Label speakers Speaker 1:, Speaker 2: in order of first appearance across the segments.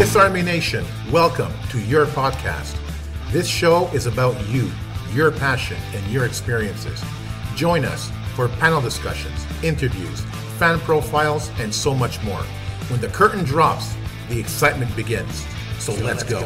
Speaker 1: Kiss Army Nation, welcome to your podcast. This show is about you, your passion, and your experiences. Join us for panel discussions, interviews, fan profiles, and so much more. When the curtain drops, the excitement begins. So let's go.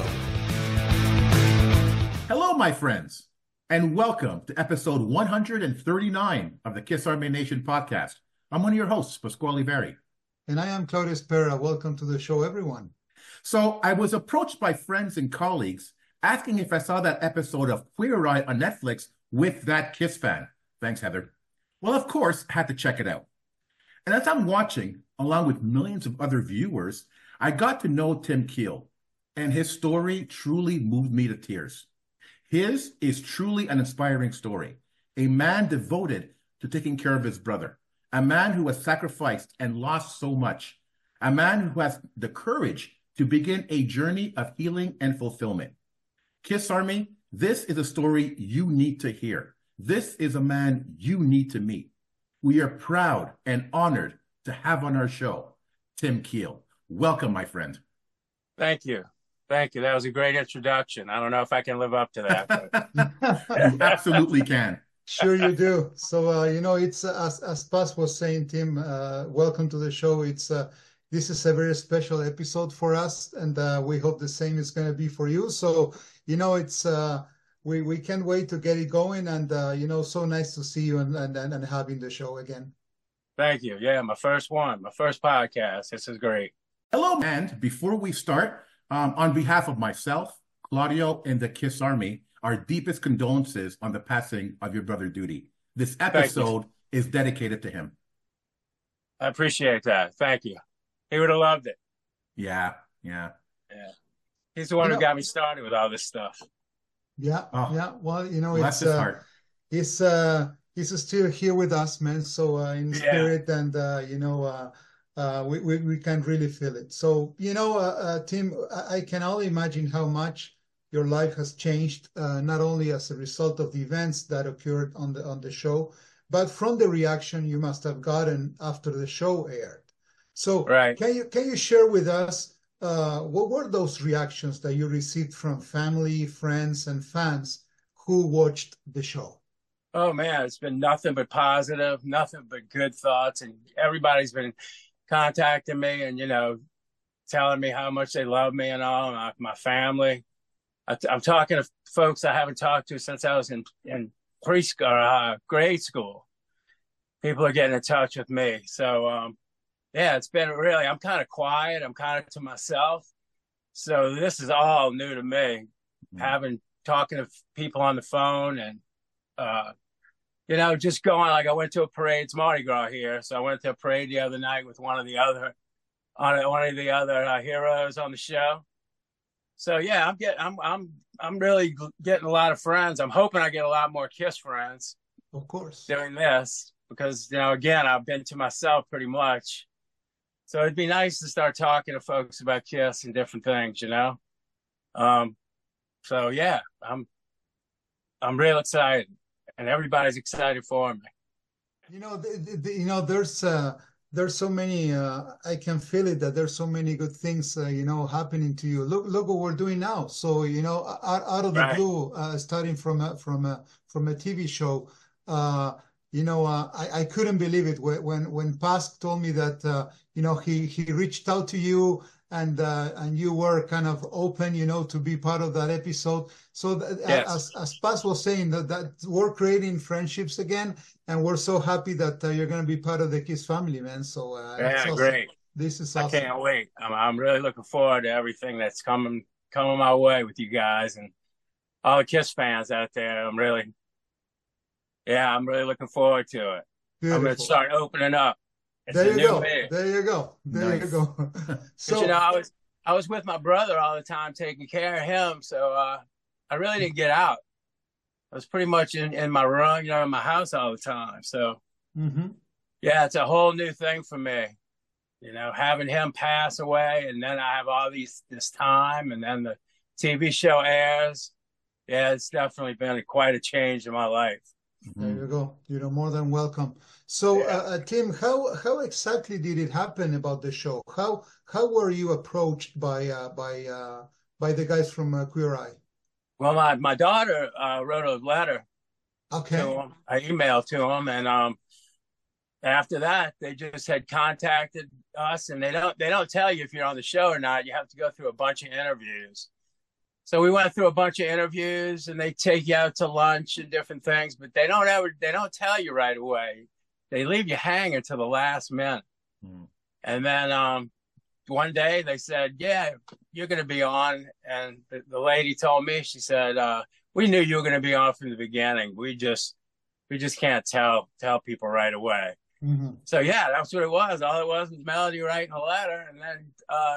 Speaker 1: Hello, my friends, and welcome to episode 139 of the Kiss Army Nation podcast. I'm one of your hosts, Pasquale Veri.
Speaker 2: And I am Claudio Spera. Welcome to the show, everyone.
Speaker 1: So I was approached by friends and colleagues asking if I saw that episode of Queer Eye on Netflix with that Kiss fan. Thanks, Heather. Well, of course, I had to check it out. And as I'm watching, along with millions of other viewers, I got to know Tim Keel, and his story truly moved me to tears. His is truly an inspiring story. A man devoted to taking care of his brother, a man who has sacrificed and lost so much, a man who has the courage to begin a journey of healing and fulfillment. Kiss Army, this is a story you need to hear. This is a man you need to meet. We are proud and honored to have on our show, Tim Keel. Welcome, my friend.
Speaker 3: Thank you. Thank you. That was a great introduction. I don't know if I can live up to that.
Speaker 1: But... You absolutely can.
Speaker 2: Sure you do. So, it's as Paz was saying, Tim, welcome to the show. This is a very special episode for us, and we hope the same is going to be for you. So, we can't wait to get it going, and, so nice to see you and having the show again.
Speaker 3: Thank you. Yeah, my first podcast. This is great.
Speaker 1: Hello, and before we start, on behalf of myself, Claudio, and the Kiss Army, our deepest condolences on the passing of your brother, Duty. This episode is dedicated to him.
Speaker 3: I appreciate that. Thank you. He would have loved it.
Speaker 1: Yeah.
Speaker 3: He's the one who got me started with all this stuff.
Speaker 2: Yeah. Well,
Speaker 1: bless his heart.
Speaker 2: He's still here with us, man. So in spirit, and we can really feel it. So Tim, I can only imagine how much your life has changed, not only as a result of the events that occurred on the show, but from the reaction you must have gotten after the show aired. So can you share with us what were those reactions that you received from family, friends, and fans who watched the show?
Speaker 3: Oh, man, it's been nothing but positive, nothing but good thoughts. And everybody's been contacting me and, telling me how much they love me and all, my family. I'm talking to folks I haven't talked to since I was in preschool, grade school. People are getting in touch with me. So, it's been really, I'm kind of quiet. I'm kind of to myself. So this is all new to me, talking to people on the phone and, just going, like I went to a parade. It's Mardi Gras here. So I went to a parade the other night with one of the other heroes on the show. So yeah, I'm really getting a lot of friends. I'm hoping I get a lot more Kiss friends.
Speaker 2: Of course.
Speaker 3: Doing this because, again, I've been to myself pretty much. So it'd be nice to start talking to folks about Kiss and different things, So yeah, I'm real excited, and everybody's excited for me.
Speaker 2: There's so many. I can feel it that there's so many good things, happening to you. Look what we're doing now. So out of the blue, starting from a TV show. I couldn't believe it when Paz told me that he reached out to you and you were kind of open to be part of that episode. So as Paz was saying that we're creating friendships again, and we're so happy that you're going to be part of the Kiss family, man. So
Speaker 3: awesome. Great.
Speaker 2: This is awesome.
Speaker 3: I can't wait. I'm really looking forward to everything that's coming my way with you guys and all the Kiss fans out there. I'm really looking forward to it. Beautiful. I'm going to start opening up.
Speaker 2: There you go. So
Speaker 3: I was with my brother all the time, taking care of him. So I really didn't get out. I was pretty much in my room, in my house all the time. So it's a whole new thing for me. Having him pass away, and then I have all this time, and then the TV show airs. Yeah, it's definitely been quite a change in my life.
Speaker 2: There you go. You're more than welcome. So, Tim, how exactly did it happen about the show? How were you approached by the guys from Queer Eye?
Speaker 3: Well, my daughter wrote a letter
Speaker 2: Okay.
Speaker 3: to him. I emailed to him, and after that, they just had contacted us, and they don't tell you if you're on the show or not. You have to go through a bunch of interviews. So we went through a bunch of interviews, and they take you out to lunch and different things, but they don't tell you right away. They leave you hanging to the last minute. And then one day they said, "Yeah, you're going to be on." And the lady told me, she said, "We knew you were going to be on from the beginning. We just can't tell people right away." So yeah, that's what it was. All it was Melody writing a letter, and then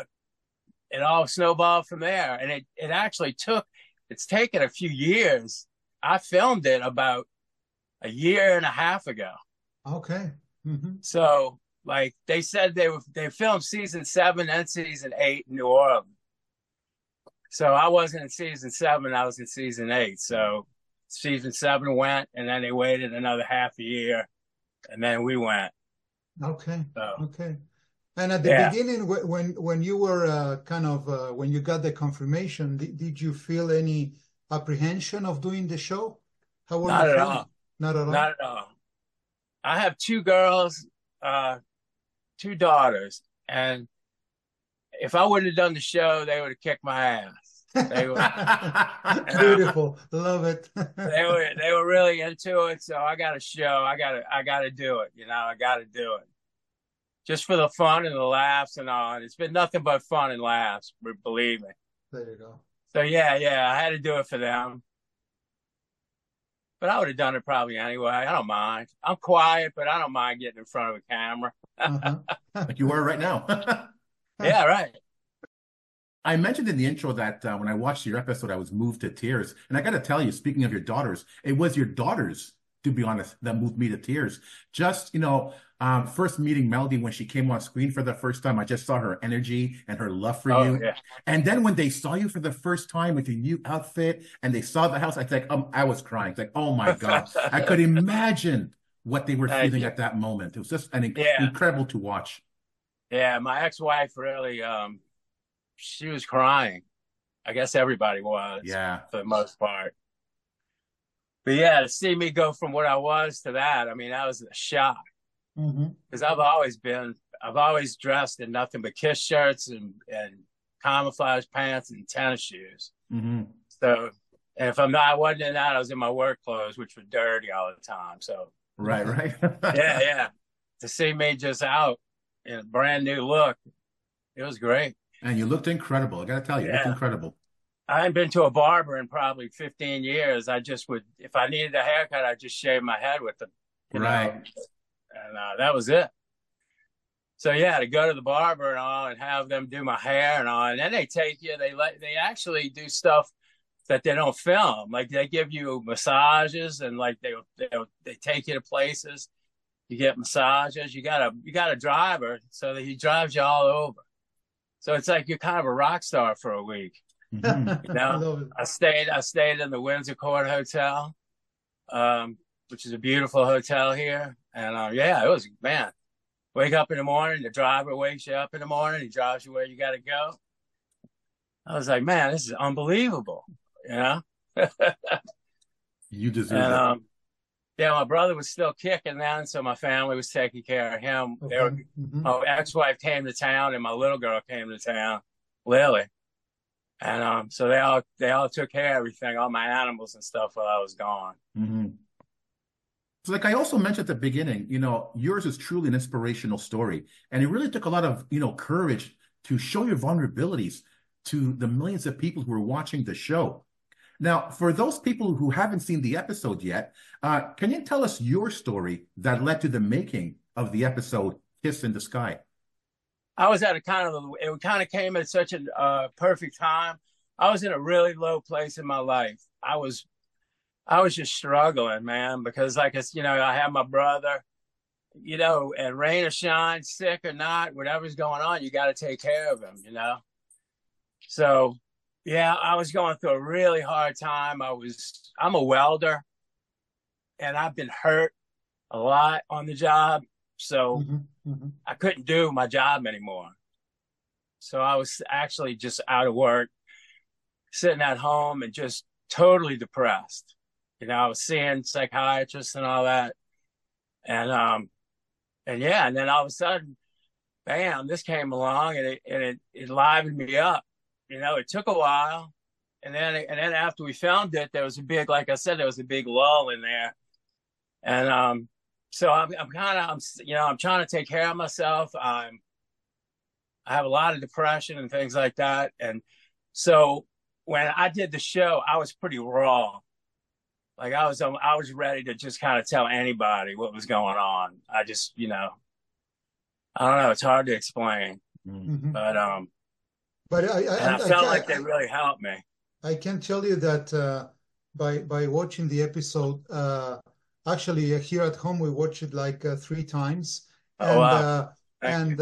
Speaker 3: it all snowballed from there. And it actually it's taken a few years. I filmed it about a year and a half ago.
Speaker 2: Okay.
Speaker 3: So like they said they filmed season 7 and season 8 in New Orleans. So I wasn't in season 7, I was in season 8. So season 7 went, and then they waited another half a year, and then we went.
Speaker 2: Okay.
Speaker 3: So,
Speaker 2: okay. And at the beginning, when you were when you got the confirmation, did you feel any apprehension of doing the show? How were
Speaker 3: Not
Speaker 2: you
Speaker 3: at
Speaker 2: feeling?
Speaker 3: all.
Speaker 2: Not at all.
Speaker 3: Not at all. I have 2 girls, 2 daughters, and if I wouldn't have done the show, they would have kicked my ass. They were
Speaker 2: beautiful, love it.
Speaker 3: they were really into it, so I got a show. I got to do it. I got to do it just for the fun and the laughs and all. And it's been nothing but fun and laughs, believe me.
Speaker 2: There you go.
Speaker 3: So yeah, I had to do it for them. But I would have done it probably anyway. I don't mind. I'm quiet, but I don't mind getting in front of a camera.
Speaker 1: Like you are right now.
Speaker 3: Yeah, right.
Speaker 1: I mentioned in the intro that when I watched your episode, I was moved to tears. And I got to tell you, speaking of your daughters, it was your daughters, to be honest, that moved me to tears. Just, first meeting Melody when she came on screen for the first time, I just saw her energy and her love for you.
Speaker 3: Yeah.
Speaker 1: And then when they saw you for the first time with your new outfit and they saw the house, I was crying. It's like, oh my God, I could imagine what they were feeling at that moment. It was just incredible to watch.
Speaker 3: Yeah, my ex-wife really, she was crying. I guess everybody was.
Speaker 1: Yeah.
Speaker 3: For the most part. But yeah, to see me go from what I was to that, I mean, that was a shock. Because I've always dressed in nothing but Kiss shirts and camouflage pants and tennis shoes. So, and if I wasn't in that, I was in my work clothes, which were dirty all the time. So,
Speaker 1: right.
Speaker 3: yeah. To see me just out in a brand new look, it was great.
Speaker 1: And you looked incredible. I got to tell you, you looked incredible.
Speaker 3: I hadn't been to a barber in probably 15 years. I just would, if I needed a haircut, I'd just shave my head with them.
Speaker 1: Right.
Speaker 3: And that was it. So yeah, to go to the barber and all and have them do my hair and all. And then they take you, they actually do stuff that they don't film. Like they give you massages and like they take you to places. You get massages. You got a driver so that he drives you all over. So it's like you're kind of a rock star for a week. I stayed in the Windsor Court Hotel, which is a beautiful hotel here. And it was, man, wake up in the morning, the driver wakes you up in the morning, he drives you where you got to go. I was like, man, this is unbelievable,
Speaker 1: You deserve it.
Speaker 3: Yeah, my brother was still kicking then, so my family was taking care of him.
Speaker 2: Okay.
Speaker 3: My ex-wife came to town, and my little girl came to town, Lily. And so they all took care of everything, all my animals and stuff while I was gone.
Speaker 1: So like I also mentioned at the beginning, yours is truly an inspirational story. And it really took a lot of, courage to show your vulnerabilities to the millions of people who are watching the show. Now, for those people who haven't seen the episode yet, can you tell us your story that led to the making of the episode Kiss in the Sky?
Speaker 3: I was at it kind of came at such a perfect time. I was in a really low place in my life. I was just struggling, man, because I have my brother, and rain or shine, sick or not, whatever's going on, you got to take care of him, So, yeah, I was going through a really hard time. I'm a welder, and I've been hurt a lot on the job, so I couldn't do my job anymore. So I was actually just out of work, sitting at home and just totally depressed. I was seeing psychiatrists and all that. And yeah, and then all of a sudden, bam, this came along and it livened me up. It took a while. And then after we filmed it, there was a big, like I said, there was a big lull in there. And so I'm trying to take care of myself. I have a lot of depression and things like that. And so when I did the show, I was pretty raw. Like I was ready to just kind of tell anybody what was going on. I just, I don't know. It's hard to explain, but I felt like they really helped me.
Speaker 2: I can tell you that by watching the episode, actually here at home we watched it like 3 times, and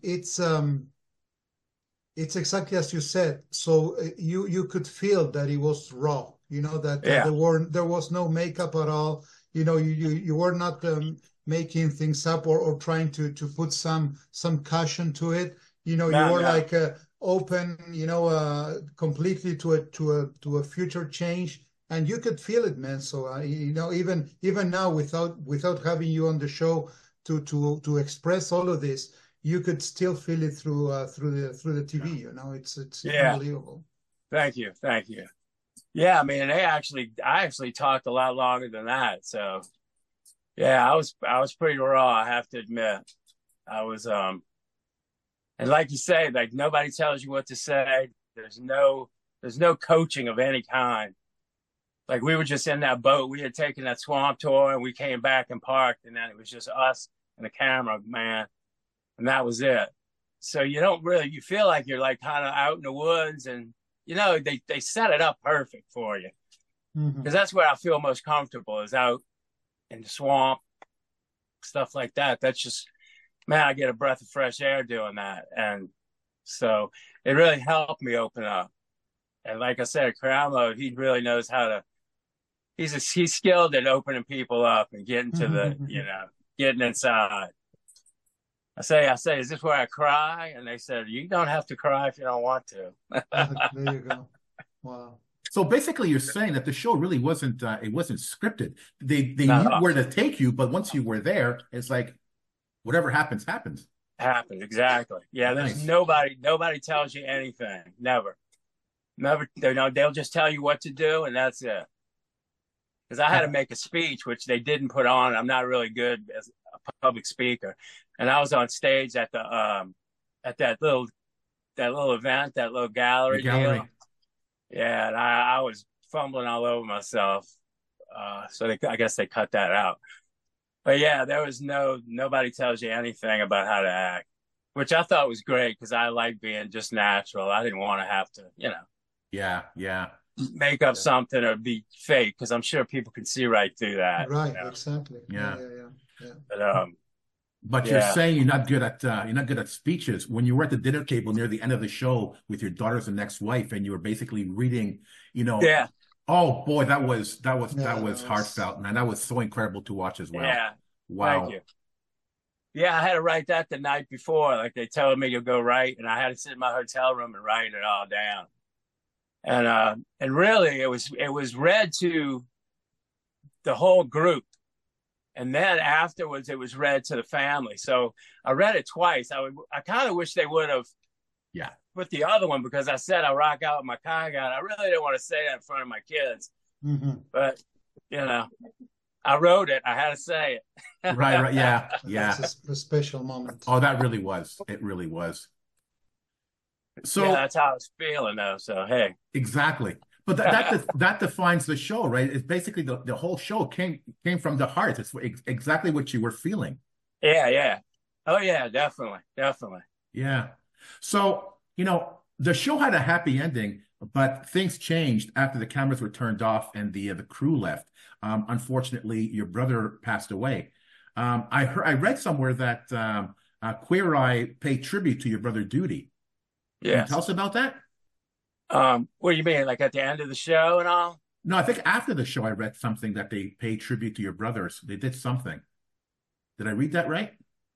Speaker 2: it's exactly as you said. So you could feel that it was raw. That there was no makeup at all. You were not making things up or trying to put some caution to it. You were like open, completely to a future change, and you could feel it, man. So even now, without having you on the show to express all of this, you could still feel it through the TV. It's unbelievable.
Speaker 3: Thank you. Yeah, I mean, I actually talked a lot longer than that. So, yeah, I was pretty raw, I have to admit. I was, and like you say, like nobody tells you what to say. There's no coaching of any kind. Like we were just in that boat. We had taken that swamp tour, and we came back and parked, and then it was just us and the cameraman, and that was it. So you feel like you're like kind of out in the woods, and they set it up perfect for you, because that's where I feel most comfortable, is out in the swamp, stuff like that. That's just, man, I get a breath of fresh air doing that. And so it really helped me open up. And like I said, Crown Mode, he really knows how to, he's skilled at opening people up and getting to the, getting inside. I say, is this where I cry? And they said, you don't have to cry if you don't want to.
Speaker 2: There you go. Wow.
Speaker 1: So basically, you're saying that the show really wasn't scripted. They knew where to take you, but once you were there, it's like whatever happens. Happens,
Speaker 3: exactly. Yeah, there's nobody tells you anything. Never. They'll just tell you what to do, and that's it. Because I had to make a speech, which they didn't put on. I'm not really good as a public speaker. And I was on stage at the at that little event, that little gallery deal. Yeah, and I was fumbling all over myself. So I guess they cut that out. But yeah, there was nobody tells you anything about how to act, which I thought was great, because I like being just natural. I didn't want to have to, make up something or be fake, because I'm sure people can see right through that.
Speaker 2: Right, exactly.
Speaker 1: Yeah.
Speaker 3: But
Speaker 1: you're saying you're not good at speeches. When you were at the dinner table near the end of the show with your daughters and ex-wife, and you were basically reading,
Speaker 3: Yeah.
Speaker 1: Oh boy, that was heartfelt, man. That was so incredible to watch as well.
Speaker 3: Yeah.
Speaker 1: Wow.
Speaker 3: Thank you. Yeah, I had to write that the night before. Like they told me to go write, and I had to sit in my hotel room and write it all down. And really, it was read to the whole group. And then afterwards, it was read to the family. So I read it twice. I kind of wish they would have put the other one, because I said I rock out with my kind. I really didn't want to say that in front of my kids. But, I wrote it. I had to say it.
Speaker 1: Right. Yeah.
Speaker 2: It's a special moment.
Speaker 1: Oh, that really was. It really was. So
Speaker 3: that's how I was feeling, though. So, hey.
Speaker 1: Exactly. But that defines the show, right? It's basically the whole show came from the heart. It's exactly what you were feeling.
Speaker 3: Yeah. Oh, yeah, definitely.
Speaker 1: Yeah. So, the show had a happy ending, but things changed after the cameras were turned off and the crew left. Unfortunately, your brother passed away. I read somewhere that Queer Eye paid tribute to your brother Duty.
Speaker 3: Yeah.
Speaker 1: Can you tell us about that?
Speaker 3: What do you mean, like at the end of the show and all?
Speaker 1: No, I think after the show, I read something that they paid tribute to your brothers. They did something. Did I read that right?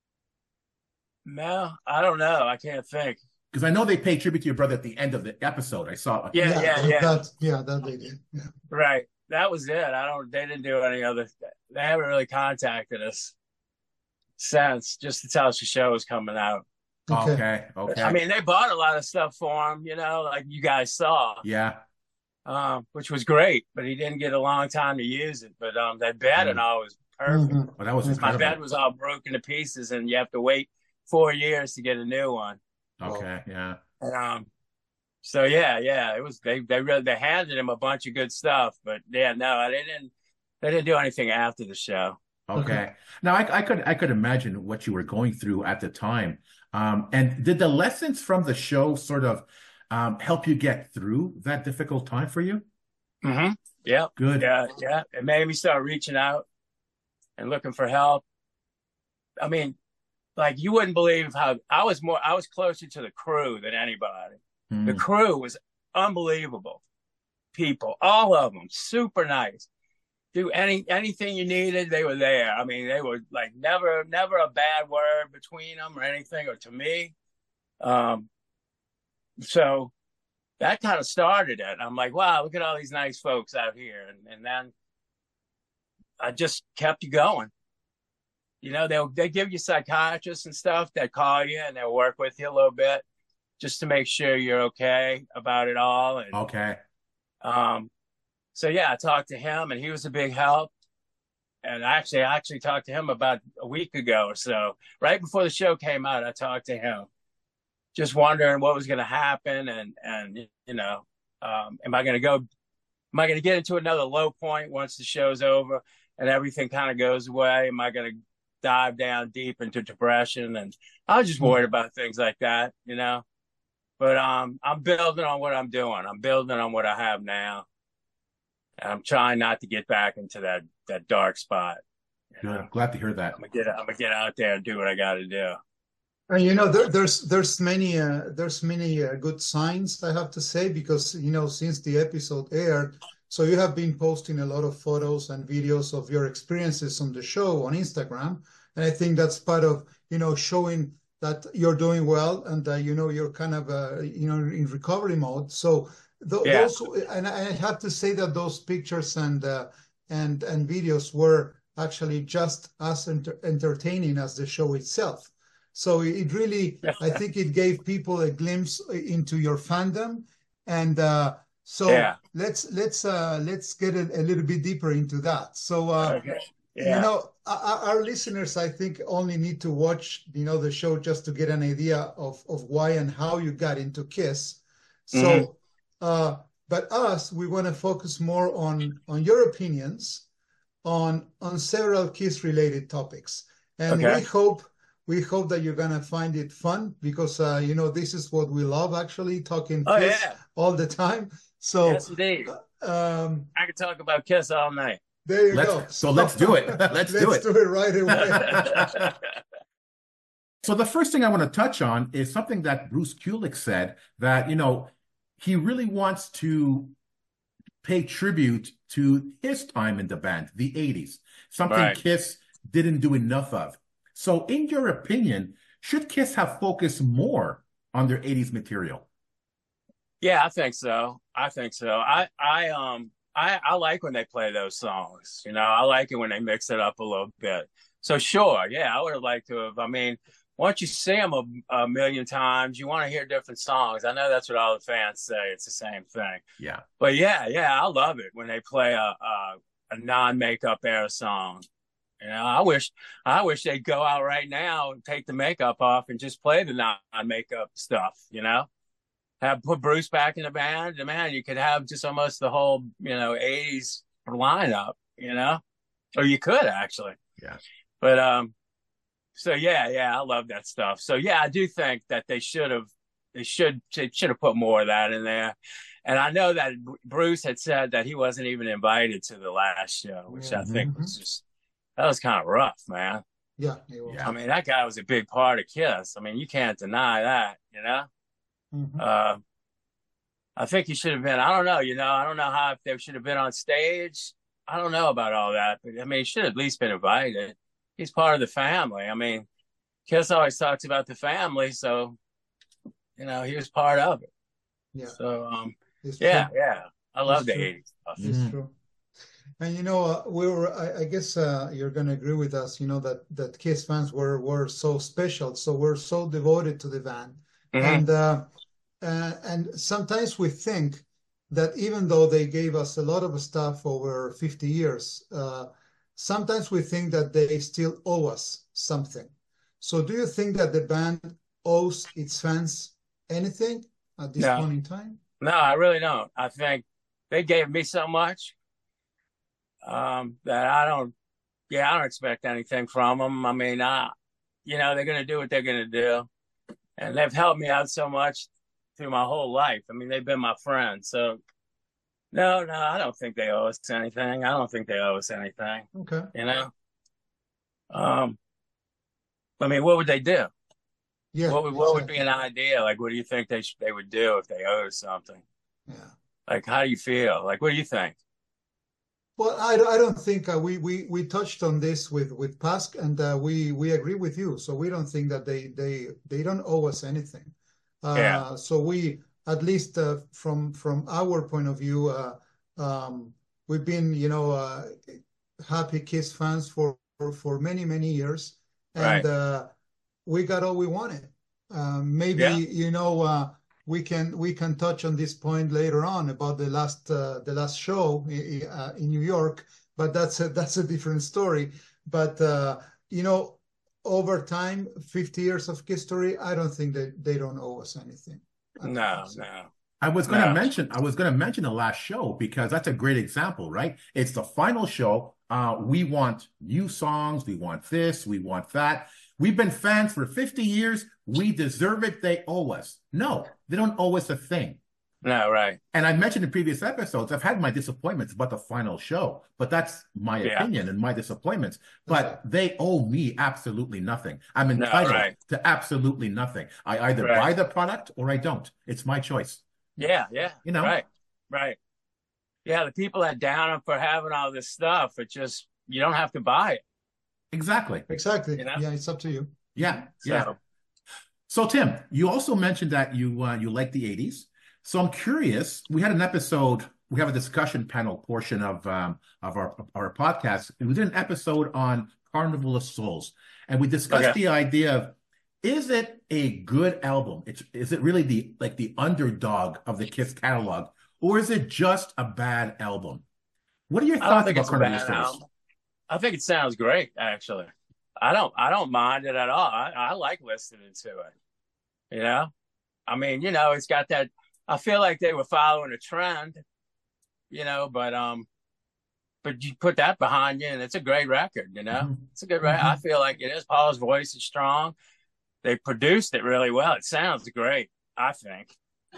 Speaker 3: No, I don't know. I can't think.
Speaker 1: Because I know they paid tribute to your brother at the end of the episode. I saw.
Speaker 3: Yeah,
Speaker 2: Yeah,
Speaker 3: yeah, yeah.
Speaker 2: that they did. Yeah.
Speaker 3: Right. That was it. They didn't do any other, they haven't really contacted us since, just to tell us the show is coming out.
Speaker 2: Okay.
Speaker 1: Okay, okay.
Speaker 3: I mean, they bought a lot of stuff for him, like you guys saw,
Speaker 1: Yeah.
Speaker 3: which was great, but he didn't get a long time to use it. But that bed and all was perfect.
Speaker 2: Mhm.
Speaker 1: Well, that was
Speaker 3: My
Speaker 1: incredible.
Speaker 3: bed was all broken to pieces, and you have to wait 4 years to get a new one.
Speaker 1: Okay, yeah.
Speaker 3: And, so yeah, it was they handed him a bunch of good stuff, but yeah, no, they didn't do anything after the show.
Speaker 1: Okay. Now I could imagine what you were going through at the time. And did the lessons from the show sort of help you get through that difficult time for you?
Speaker 3: Mm-hmm. Yeah.
Speaker 1: Good.
Speaker 3: Yeah. It made me start reaching out and looking for help. I mean, like you wouldn't believe how I was closer to the crew than anybody. The crew was unbelievable people, all of them, super nice. Do anything you needed, they were there. I mean, they were like never a bad word between them or anything, or to me. So that kind of started it. I'm like, wow, look at all these nice folks out here. And then I just kept you going. They give you psychiatrists and stuff that call you and they'll work with you a little bit just to make sure you're okay about it all. And
Speaker 1: Okay.
Speaker 3: so yeah, I talked to him and he was a big help. And I actually talked to him about a week ago or so. Right before the show came out, I talked to him, just wondering what was going to happen. And am I going to get into another low point once the show's over and everything kind of goes away? Am I going to dive down deep into depression? And I was just worried about things like that, but I'm building on what I'm doing. I'm building on what I have now. And I'm trying not to get back into that dark spot.
Speaker 1: Good. Glad to hear that.
Speaker 3: I'm gonna get out there and do what I got to do.
Speaker 2: And there's many good signs, I have to say, because since the episode aired, so you have been posting a lot of photos and videos of your experiences on the show on Instagram, and I think that's part of showing that you're doing well and that you're kind of in recovery mode. So those, and I have to say that those pictures and videos were actually just as entertaining as the show itself. So it really, I think it gave people a glimpse into your fandom, and let's get a little bit deeper into that. So our listeners, I think, only need to watch the show just to get an idea of why and how you got into KISS. So, but we want to focus more on your opinions on several KISS related topics, and we hope that you're gonna find it fun because this is what we love, actually, talking KISS all the time. So
Speaker 3: yes, indeed. I could talk about KISS all night.
Speaker 2: There you go.
Speaker 1: So let's do it. Let's do it
Speaker 2: right away.
Speaker 1: So the first thing I want to touch on is something that Bruce Kulick said, that he really wants to pay tribute to his time in the band, the 80s, something KISS didn't do enough of. So in your opinion, should KISS have focused more on their 80s material?
Speaker 3: Yeah, I think so. I like when they play those songs. I like it when they mix it up a little bit. So sure, yeah, I would have liked to have. I mean, once you see them a million times, you want to hear different songs. I know that's what all the fans say. It's the same thing.
Speaker 1: Yeah.
Speaker 3: But yeah, I love it when they play a non-makeup era song. I wish they'd go out right now and take the makeup off and just play the non-makeup stuff. Put Bruce back in the band. Man, you could have just almost the whole 80s lineup. Or you could actually.
Speaker 1: Yeah.
Speaker 3: But so yeah, I love that stuff. So yeah, I do think that they should have put more of that in there. And I know that Bruce had said that he wasn't even invited to the last show, which I think was that was kind of rough, man.
Speaker 2: Yeah.
Speaker 3: I mean, that guy was a big part of KISS. I mean, you can't deny that, I think he should have been. I don't know. I don't know how if they should have been on stage. I don't know about all that, but I mean, he should have at least been invited. He's part of the family. I mean, Kiss always talks about the family, so he was part of it.
Speaker 2: Yeah.
Speaker 3: So,
Speaker 2: It's
Speaker 3: yeah,
Speaker 2: true.
Speaker 3: yeah. I love the
Speaker 2: true.
Speaker 3: 80s stuff.
Speaker 2: It's true. And I guess you're going to agree with us, that Kiss fans were so special, so we're so devoted to the band. And sometimes we think that even though they gave us a lot of stuff over 50 years, sometimes we think that they still owe us something. So do you think that the band owes its fans anything at this point in time?
Speaker 3: No, I really don't. I think they gave me so much that I don't expect anything from them. I mean, they're going to do what they're going to do. And they've helped me out so much through my whole life. I mean, they've been my friends. So, no, I don't think they owe us anything. I don't think they owe us anything.
Speaker 2: Okay.
Speaker 3: I mean, what would they do?
Speaker 2: Yeah.
Speaker 3: What would be an idea? Like, what do you think they would do if they owe us something?
Speaker 2: Yeah.
Speaker 3: Like, how do you feel? Like, what do you think?
Speaker 2: Well, I don't think we touched on this with Pask, and we agree with you. So we don't think that they don't owe us anything. So we, at least from our point of view, we've been happy Kiss fans for many years, and we got all we wanted. We can touch on this point later on about the last show in New York, but that's a different story. But over time, 50 years of history, I don't think that they don't owe us anything.
Speaker 3: No.
Speaker 1: I was going to mention the last show because that's a great example, right? It's the final show. We want new songs. We want this. We want that. We've been fans for 50 years. We deserve it. They owe us. No, they don't owe us a thing.
Speaker 3: No, right.
Speaker 1: And I mentioned in previous episodes, I've had my disappointments about the final show, but that's my opinion and my disappointments. But they owe me absolutely nothing. I'm entitled to absolutely nothing. I either buy the product or I don't. It's my choice.
Speaker 3: Yeah. Right. Yeah, the people that down them for having all this stuff, you don't have to buy it.
Speaker 1: Exactly.
Speaker 2: Yeah, it's up to you.
Speaker 1: Yeah. So Tim, you also mentioned that you like the 80s. So I'm curious, we had an episode, we have a discussion panel portion of our podcast. We did an episode on Carnival of Souls, and we discussed the idea of, is it a good album? Is it really the underdog of the Kiss catalog, or is it just a bad album? What are your thoughts about Carnival of Souls?
Speaker 3: I think it sounds great, actually. I don't mind it at all. I like listening to it. I mean, it's got that. I feel like they were following a trend, but you put that behind you, and it's a great record. It's a good record. I feel like it is. Paul's voice is strong. They produced it really well. It sounds great, I think.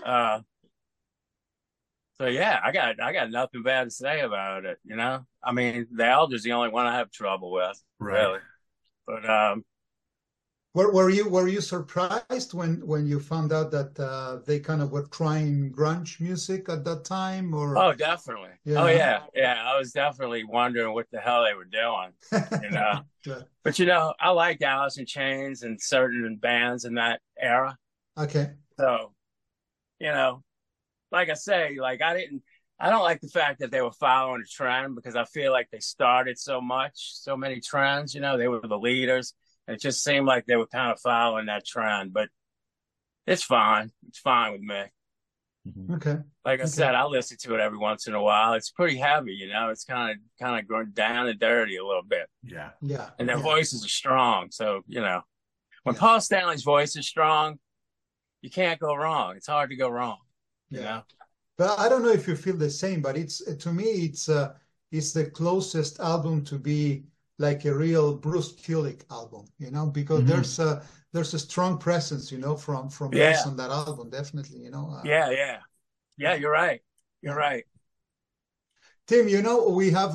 Speaker 3: So yeah, I got nothing bad to say about it. I mean, the Elder's the only one I have trouble with, really. But
Speaker 2: were you surprised when you found out that they kind of were trying grunge music at that time? Or
Speaker 3: oh, definitely. Yeah. Oh yeah. I was definitely wondering what the hell they were doing. But I liked Alice in Chains and certain bands in that era.
Speaker 2: Okay.
Speaker 3: So, like I say, I don't like the fact that they were following a trend, because I feel like they started so many trends. They were the leaders. And it just seemed like they were kind of following that trend, but it's fine. It's fine with me.
Speaker 2: Okay.
Speaker 3: Like I said, I listen to it every once in a while. It's pretty heavy, It's kind of going down and dirty a little bit.
Speaker 2: Yeah.
Speaker 3: And their voices are strong, so when Paul Stanley's voice is strong, you can't go wrong. It's hard to go wrong.
Speaker 2: But I don't know if you feel the same, but to me it's the closest album to be like a real Bruce Kulick album, because there's a strong presence, from Bruce on that album, definitely,
Speaker 3: Yeah, you're right. You're right.
Speaker 2: Tim, we have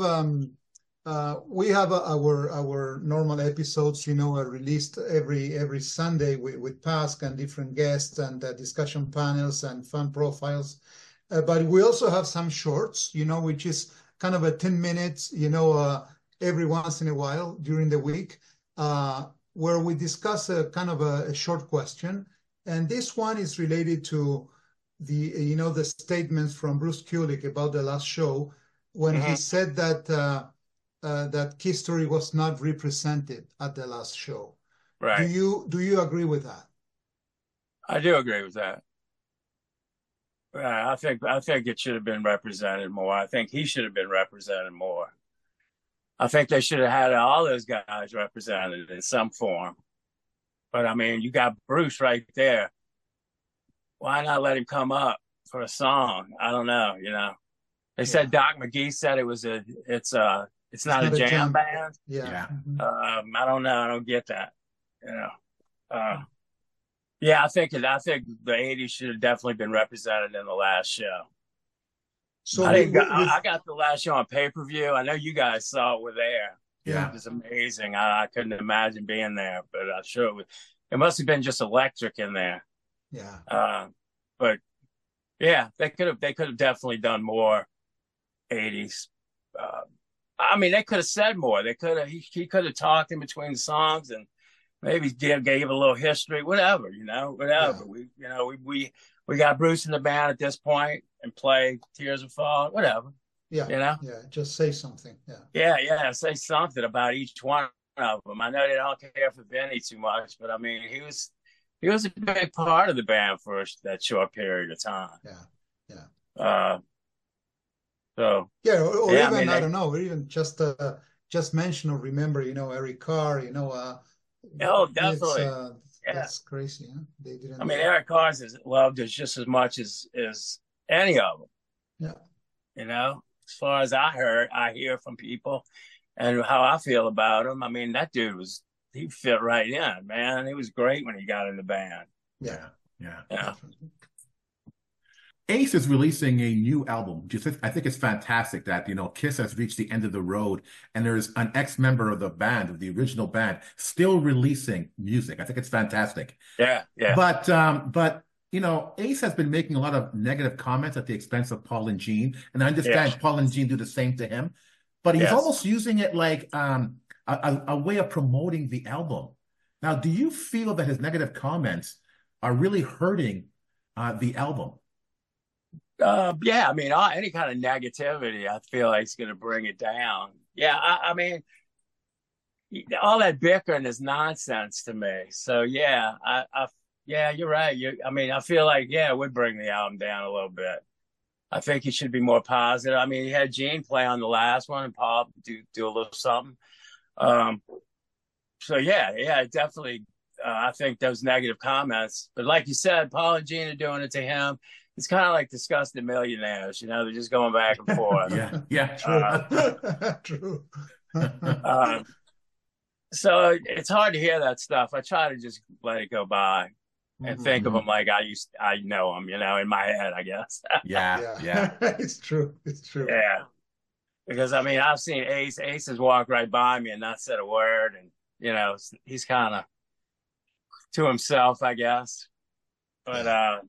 Speaker 2: our normal episodes, are released every Sunday with Pask and different guests and discussion panels and fan profiles. but we also have some shorts, which is kind of a 10 minutes, every once in a while during the week, where we discuss a kind of a short question. And this one is related to the statements from Bruce Kulick about the last show, when he said that that Kiss Story was not represented at the last show.
Speaker 3: Right.
Speaker 2: Do you agree with that?
Speaker 3: I do agree with that. I think it should have been represented more. I think he should have been represented more. I think they should have had all those guys represented in some form. But I mean, you got Bruce right there. Why not let him come up for a song? I don't know. They said Doc McGee said it's not a jam band.
Speaker 2: Yeah.
Speaker 3: I don't know. I don't get that. Yeah, I think the '80s should have definitely been represented in the last show. So I got the last show on pay-per-view. I know you guys saw it with there.
Speaker 1: Yeah,
Speaker 3: it was amazing. I couldn't imagine being there, but I'm sure it must have been just electric in there.
Speaker 2: Yeah.
Speaker 3: But yeah, they could have definitely done more '80s. I mean, they could have said more. He could have talked in between the songs and maybe gave a little history, whatever. Whatever. Yeah. We got Bruce in the band at this point and play Tears Are Falling, whatever.
Speaker 2: Yeah.
Speaker 3: Yeah.
Speaker 2: Just say something.
Speaker 3: Yeah. Say something about each one of them. I know they don't care for Vinny too much, but I mean, he was a big part of the band for that short period of time.
Speaker 2: Yeah.
Speaker 3: So
Speaker 2: or even I don't know, or even just mention or remember, Eric Carr,
Speaker 3: oh, definitely.
Speaker 2: That's crazy. Huh? They didn't.
Speaker 3: I mean, Eric Carr's is loved just as much as any of them.
Speaker 2: Yeah.
Speaker 3: As far as I hear from people and how I feel about him. I mean, that dude he fit right in, man. He was great when he got in the band.
Speaker 2: Yeah.
Speaker 1: Ace is releasing a new album. I think it's fantastic that, Kiss has reached the end of the road and there's an ex-member of the band, of the original band, still releasing music. I think it's fantastic.
Speaker 3: Yeah.
Speaker 1: But, Ace has been making a lot of negative comments at the expense of Paul and Gene. And I understand Paul and Gene do the same to him, but he's almost using it like a way of promoting the album. Now, do you feel that his negative comments are really hurting the album?
Speaker 3: Yeah, I mean, any kind of negativity, I feel like it's going to bring it down. Yeah, I mean, all that bickering is nonsense to me. So yeah, yeah, you're right. I mean, I feel like it would bring the album down a little bit. I think he should be more positive. I mean, he had Gene play on the last one and Paul do a little something. So yeah, definitely. I think those negative comments, but like you said, Paul and Gene are doing it to him. It's kind of like Disgusted Millionaires, they're just going back and forth.
Speaker 1: Yeah,
Speaker 2: true.
Speaker 3: So it's hard to hear that stuff. I try to just let it go by and think of them like I know them, in my head, I guess.
Speaker 1: Yeah.
Speaker 2: It's true.
Speaker 3: Yeah. Because, I mean, I've seen Ace has walked right by me and not said a word. And, he's kind of to himself, I guess. But,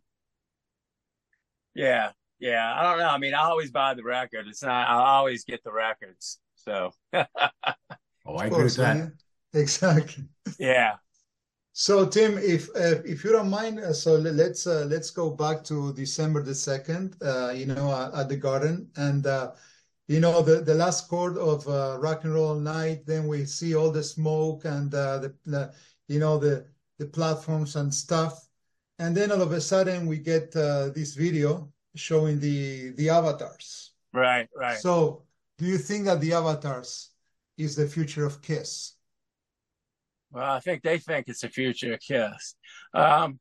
Speaker 3: yeah. I don't know. I mean, I always buy the record. I always get the records. So.
Speaker 1: Oh, I agree with that.
Speaker 2: Exactly.
Speaker 3: Yeah.
Speaker 2: So, Tim, if you don't mind, so let's go back to December the 2nd, at the Garden, and the last chord of Rock and Roll Night. Then we see all the smoke and the platforms and stuff, and then all of a sudden we get this video showing the avatars.
Speaker 3: Right.
Speaker 2: So, do you think that the avatars is the future of Kiss?
Speaker 3: Well, I think they think it's the future of Kiss. Man,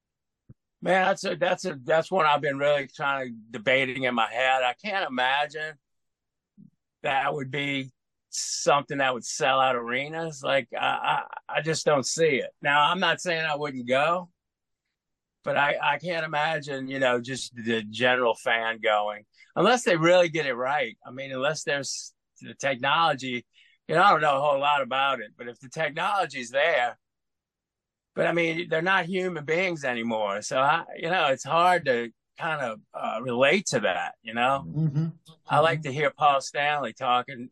Speaker 3: that's one I've been really debating in my head. I can't imagine that would be something that would sell out arenas. Like I just don't see it. Now, I'm not saying I wouldn't go, but I can't imagine, just the general fan going unless they really get it right. I mean, unless there's the technology. I don't know a whole lot about it, but if the technology's there, but I mean, they're not human beings anymore. So, it's hard to kind of relate to that, you know.
Speaker 2: Mm-hmm.
Speaker 3: I like to hear Paul Stanley talking,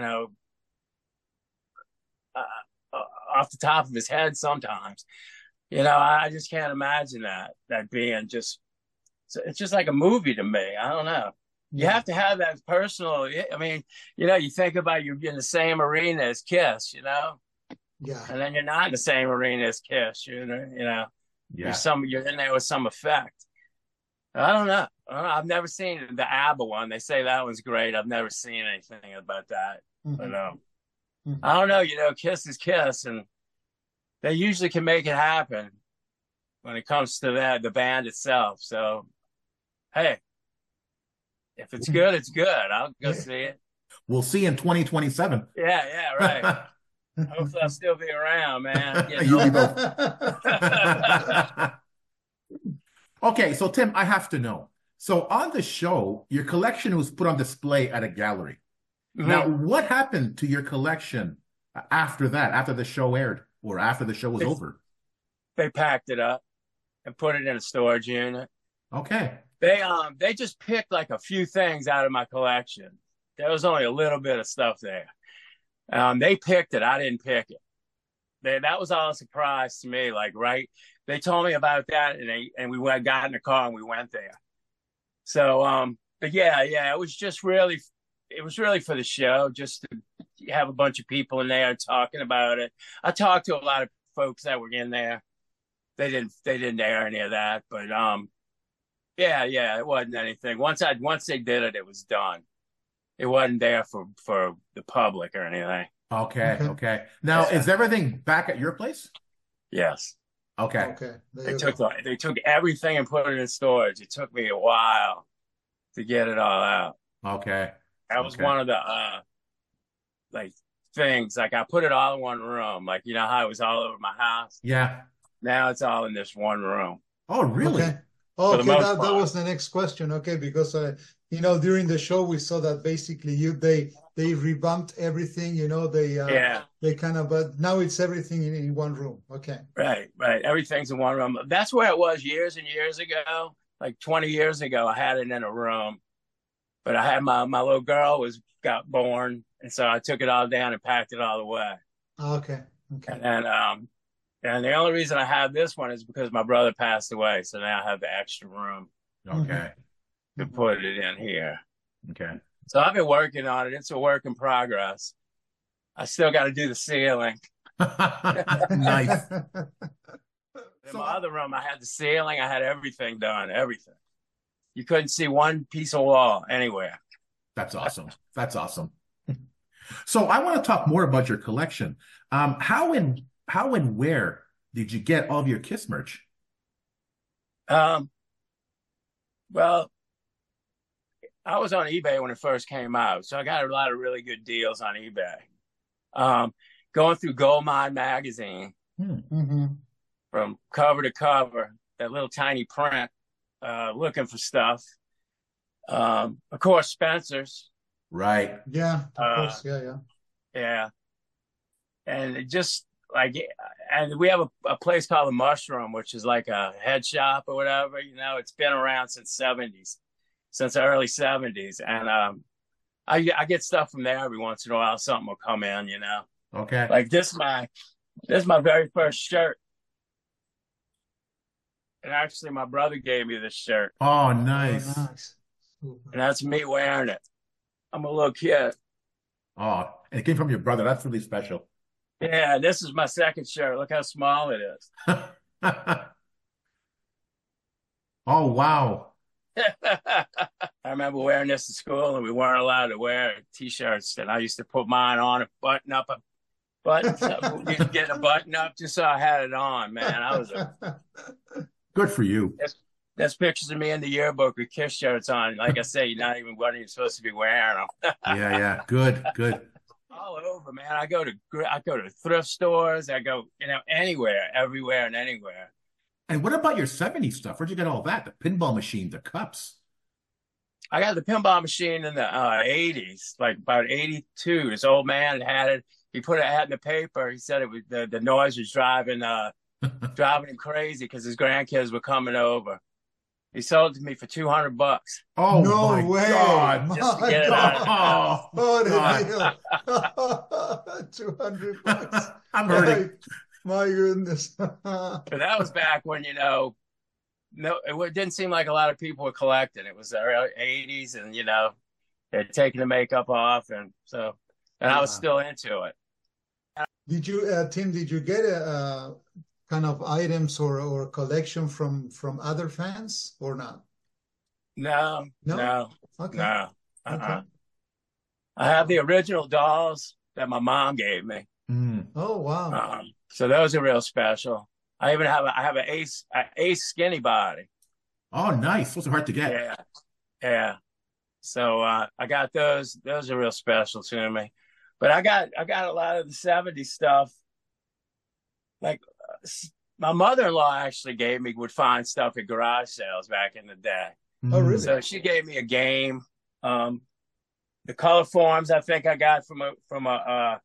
Speaker 3: off the top of his head sometimes. You know, I just can't imagine that being just. It's just like a movie to me. I don't know. You have to have that personal. I mean, you know, you think about you're in the same arena as Kiss, you know, and then you're not in the same arena as Kiss. You're in there with some effect. I don't know. I've never seen the ABBA one. They say that one's great. I've never seen anything about that. But I don't know. You know, Kiss is Kiss, and they usually can make it happen when it comes to the band itself. So, hey, if it's good, it's good. I'll go see it.
Speaker 1: We'll see in 2027.
Speaker 3: Yeah, right. Hopefully I'll still be around, man.
Speaker 1: You'll be both. Okay, so Tim, I have to know. So on the show, your collection was put on display at a gallery. Now, what happened to your collection after that, after the show aired or after the show was over?
Speaker 3: They packed it up and put it in a storage unit.
Speaker 1: Okay.
Speaker 3: They just picked like a few things out of my collection. There was only a little bit of stuff there. They picked it. I didn't pick it. That was all a surprise to me. Like, right. They told me about that and we got in the car and we went there. So, but yeah, it was really for the show, just to have a bunch of people in there talking about it. I talked to a lot of folks that were in there. They didn't air any of that, but yeah, it wasn't anything. Once they did it, it was done. It wasn't there for the public or anything.
Speaker 1: Okay. Now, is everything back at your place?
Speaker 3: Yes.
Speaker 2: Okay.
Speaker 3: They took everything and put it in storage. It took me a while to get it all out.
Speaker 1: Okay.
Speaker 3: That was one of the like things. Like I put it all in one room. Like, you know how it was all over my house?
Speaker 1: Yeah.
Speaker 3: Now it's all in this one room.
Speaker 1: Oh, really?
Speaker 2: Okay. Oh, okay, that was the next question. Okay, because you know, during the show we saw that basically they revamped everything. You know, they kind of, but now it's everything in one room. Okay.
Speaker 3: Right. Everything's in one room. That's where it was years and years ago. Like 20 years ago, I had it in a room, but I had my little girl got born, and so I took it all down and packed it all away.
Speaker 2: Okay.
Speaker 3: And the only reason I have this one is because my brother passed away. So now I have the extra room.
Speaker 1: Okay.
Speaker 3: To put it in here.
Speaker 1: Okay.
Speaker 3: So I've been working on it. It's a work in progress. I still got to do the ceiling.
Speaker 1: Nice.
Speaker 3: In my other room, I had the ceiling. I had everything done. Everything. You couldn't see one piece of wall anywhere.
Speaker 1: That's awesome. So I want to talk more about your collection. How and where did you get all of your Kiss merch?
Speaker 3: Well, I was on eBay when it first came out, so I got a lot of really good deals on eBay. Going through Goldmine magazine, from cover to cover, that little tiny print, looking for stuff. Of course, Spencer's.
Speaker 1: Right.
Speaker 2: Yeah, of course.
Speaker 3: Yeah. And it just and we have a place called the Mushroom, which is like a head shop or whatever. You know, it's been around since the early 70s. And I get stuff from there every once in a while. Something will come in, you know.
Speaker 1: Okay.
Speaker 3: Like this is my very first shirt. And actually, my brother gave me this shirt.
Speaker 1: Oh, nice.
Speaker 3: And that's me wearing it. I'm a little kid.
Speaker 1: Oh, and it came from your brother. That's really special.
Speaker 3: Yeah, this is my second shirt. Look how small it is.
Speaker 1: Oh, wow.
Speaker 3: I remember wearing this to school, and we weren't allowed to wear T-shirts. And I used to put mine on and button up get a button up just so I had it on, man.
Speaker 1: Good for you.
Speaker 3: There's pictures of me in the yearbook with Kiss shirts on. Like I say, you're not even supposed to be wearing them.
Speaker 1: Yeah. Good.
Speaker 3: All over, man. I go to thrift stores. I go, anywhere, everywhere and anywhere.
Speaker 1: And what about your 70s stuff? Where'd you get all that? The pinball machine, the cups.
Speaker 3: I got the pinball machine in the 80s, like about 82. This old man had it. He put an ad in the paper. He said it was the noise was driving him crazy because his grandkids were coming over. He sold it to me for $200.
Speaker 1: Oh
Speaker 2: No
Speaker 1: my
Speaker 2: way.
Speaker 1: God.
Speaker 3: Just to
Speaker 2: My
Speaker 3: get it out of the house.
Speaker 2: God. What a
Speaker 1: God.
Speaker 2: deal. $200.
Speaker 1: I'm hurting.
Speaker 2: My goodness.
Speaker 3: But that was back when, no, it didn't seem like a lot of people were collecting. It was the early 80s, and, they'd taken the makeup off. And I was still into it.
Speaker 2: Did you, Tim, did you get a kind of items or collection from other fans or not?
Speaker 3: No.
Speaker 2: Okay.
Speaker 3: No.
Speaker 2: Okay.
Speaker 3: I have the original dolls that my mom gave me.
Speaker 2: Oh, wow.
Speaker 3: So those are real special. I have an Ace skinny body.
Speaker 1: Oh, nice. Those are hard to get.
Speaker 3: Yeah. So I got those. Those are real special to me. But I got a lot of the 70s stuff. Like my mother-in-law actually would find stuff at garage sales back in the day.
Speaker 2: Oh, really?
Speaker 3: So she gave me a game. The color forms I think I got from a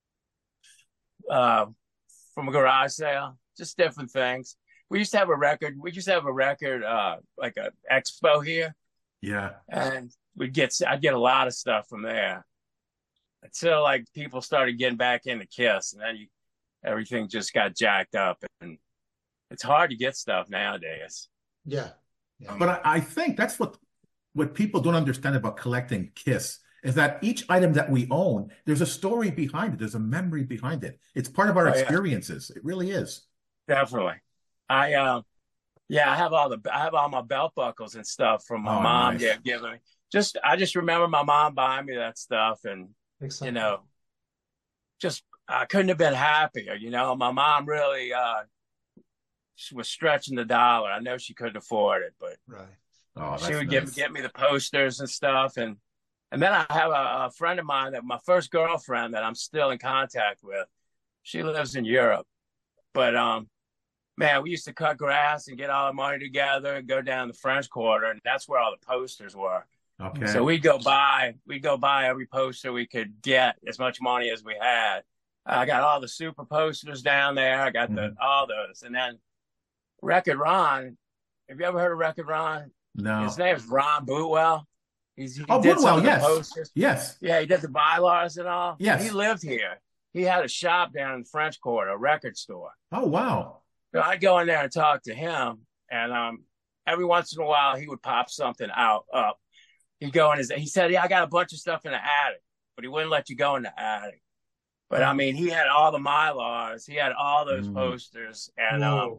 Speaker 3: garage sale. Just different things. We used to have a record. Like a expo here.
Speaker 1: Yeah.
Speaker 3: And I'd get a lot of stuff from there until like people started getting back into Kiss, and then everything just got jacked up, and it's hard to get stuff nowadays.
Speaker 2: Yeah.
Speaker 1: But I think that's what people don't understand about collecting Kiss is that each item that we own, there's a story behind it. There's a memory behind it. It's part of our experiences. It really is.
Speaker 3: Definitely. I have all my belt buckles and stuff from my mom.
Speaker 1: Nice.
Speaker 3: Giving me. I just remember my mom buying me that stuff, and
Speaker 2: Exactly.
Speaker 3: just I couldn't have been happier. My mom really she was stretching the dollar. I know she couldn't afford it, but
Speaker 2: right.
Speaker 3: She would get me the posters and stuff, and then I have a friend of mine, that my first girlfriend that I'm still in contact with. She lives in Europe, but man, we used to cut grass and get all the money together and go down the French Quarter, and that's where all the posters were.
Speaker 1: Okay.
Speaker 3: So we'd go buy every poster we could get, as much money as we had. I got all the super posters down there. I got all those, and then Record Ron. Have you ever heard of Record Ron?
Speaker 1: No.
Speaker 3: His name is Ron Bootwell. He did
Speaker 1: Bootwell,
Speaker 3: some of the
Speaker 1: yes.
Speaker 3: posters.
Speaker 1: Yes.
Speaker 3: Yeah, he did the bylars and all.
Speaker 1: Yes.
Speaker 3: He lived here. He had a shop down in the French Quarter, a record store.
Speaker 1: Oh, wow.
Speaker 3: So I'd go in there and talk to him, and every once in a while he would pop something up. He'd go in he said, "Yeah, I got a bunch of stuff in the attic," but he wouldn't let you go in the attic. But I mean, he had all the Mylars, he had all those posters, and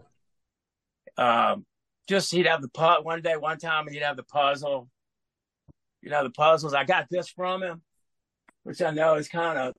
Speaker 3: he'd have one time he'd have the puzzle. The puzzles. I got this from him, which I know is kind of.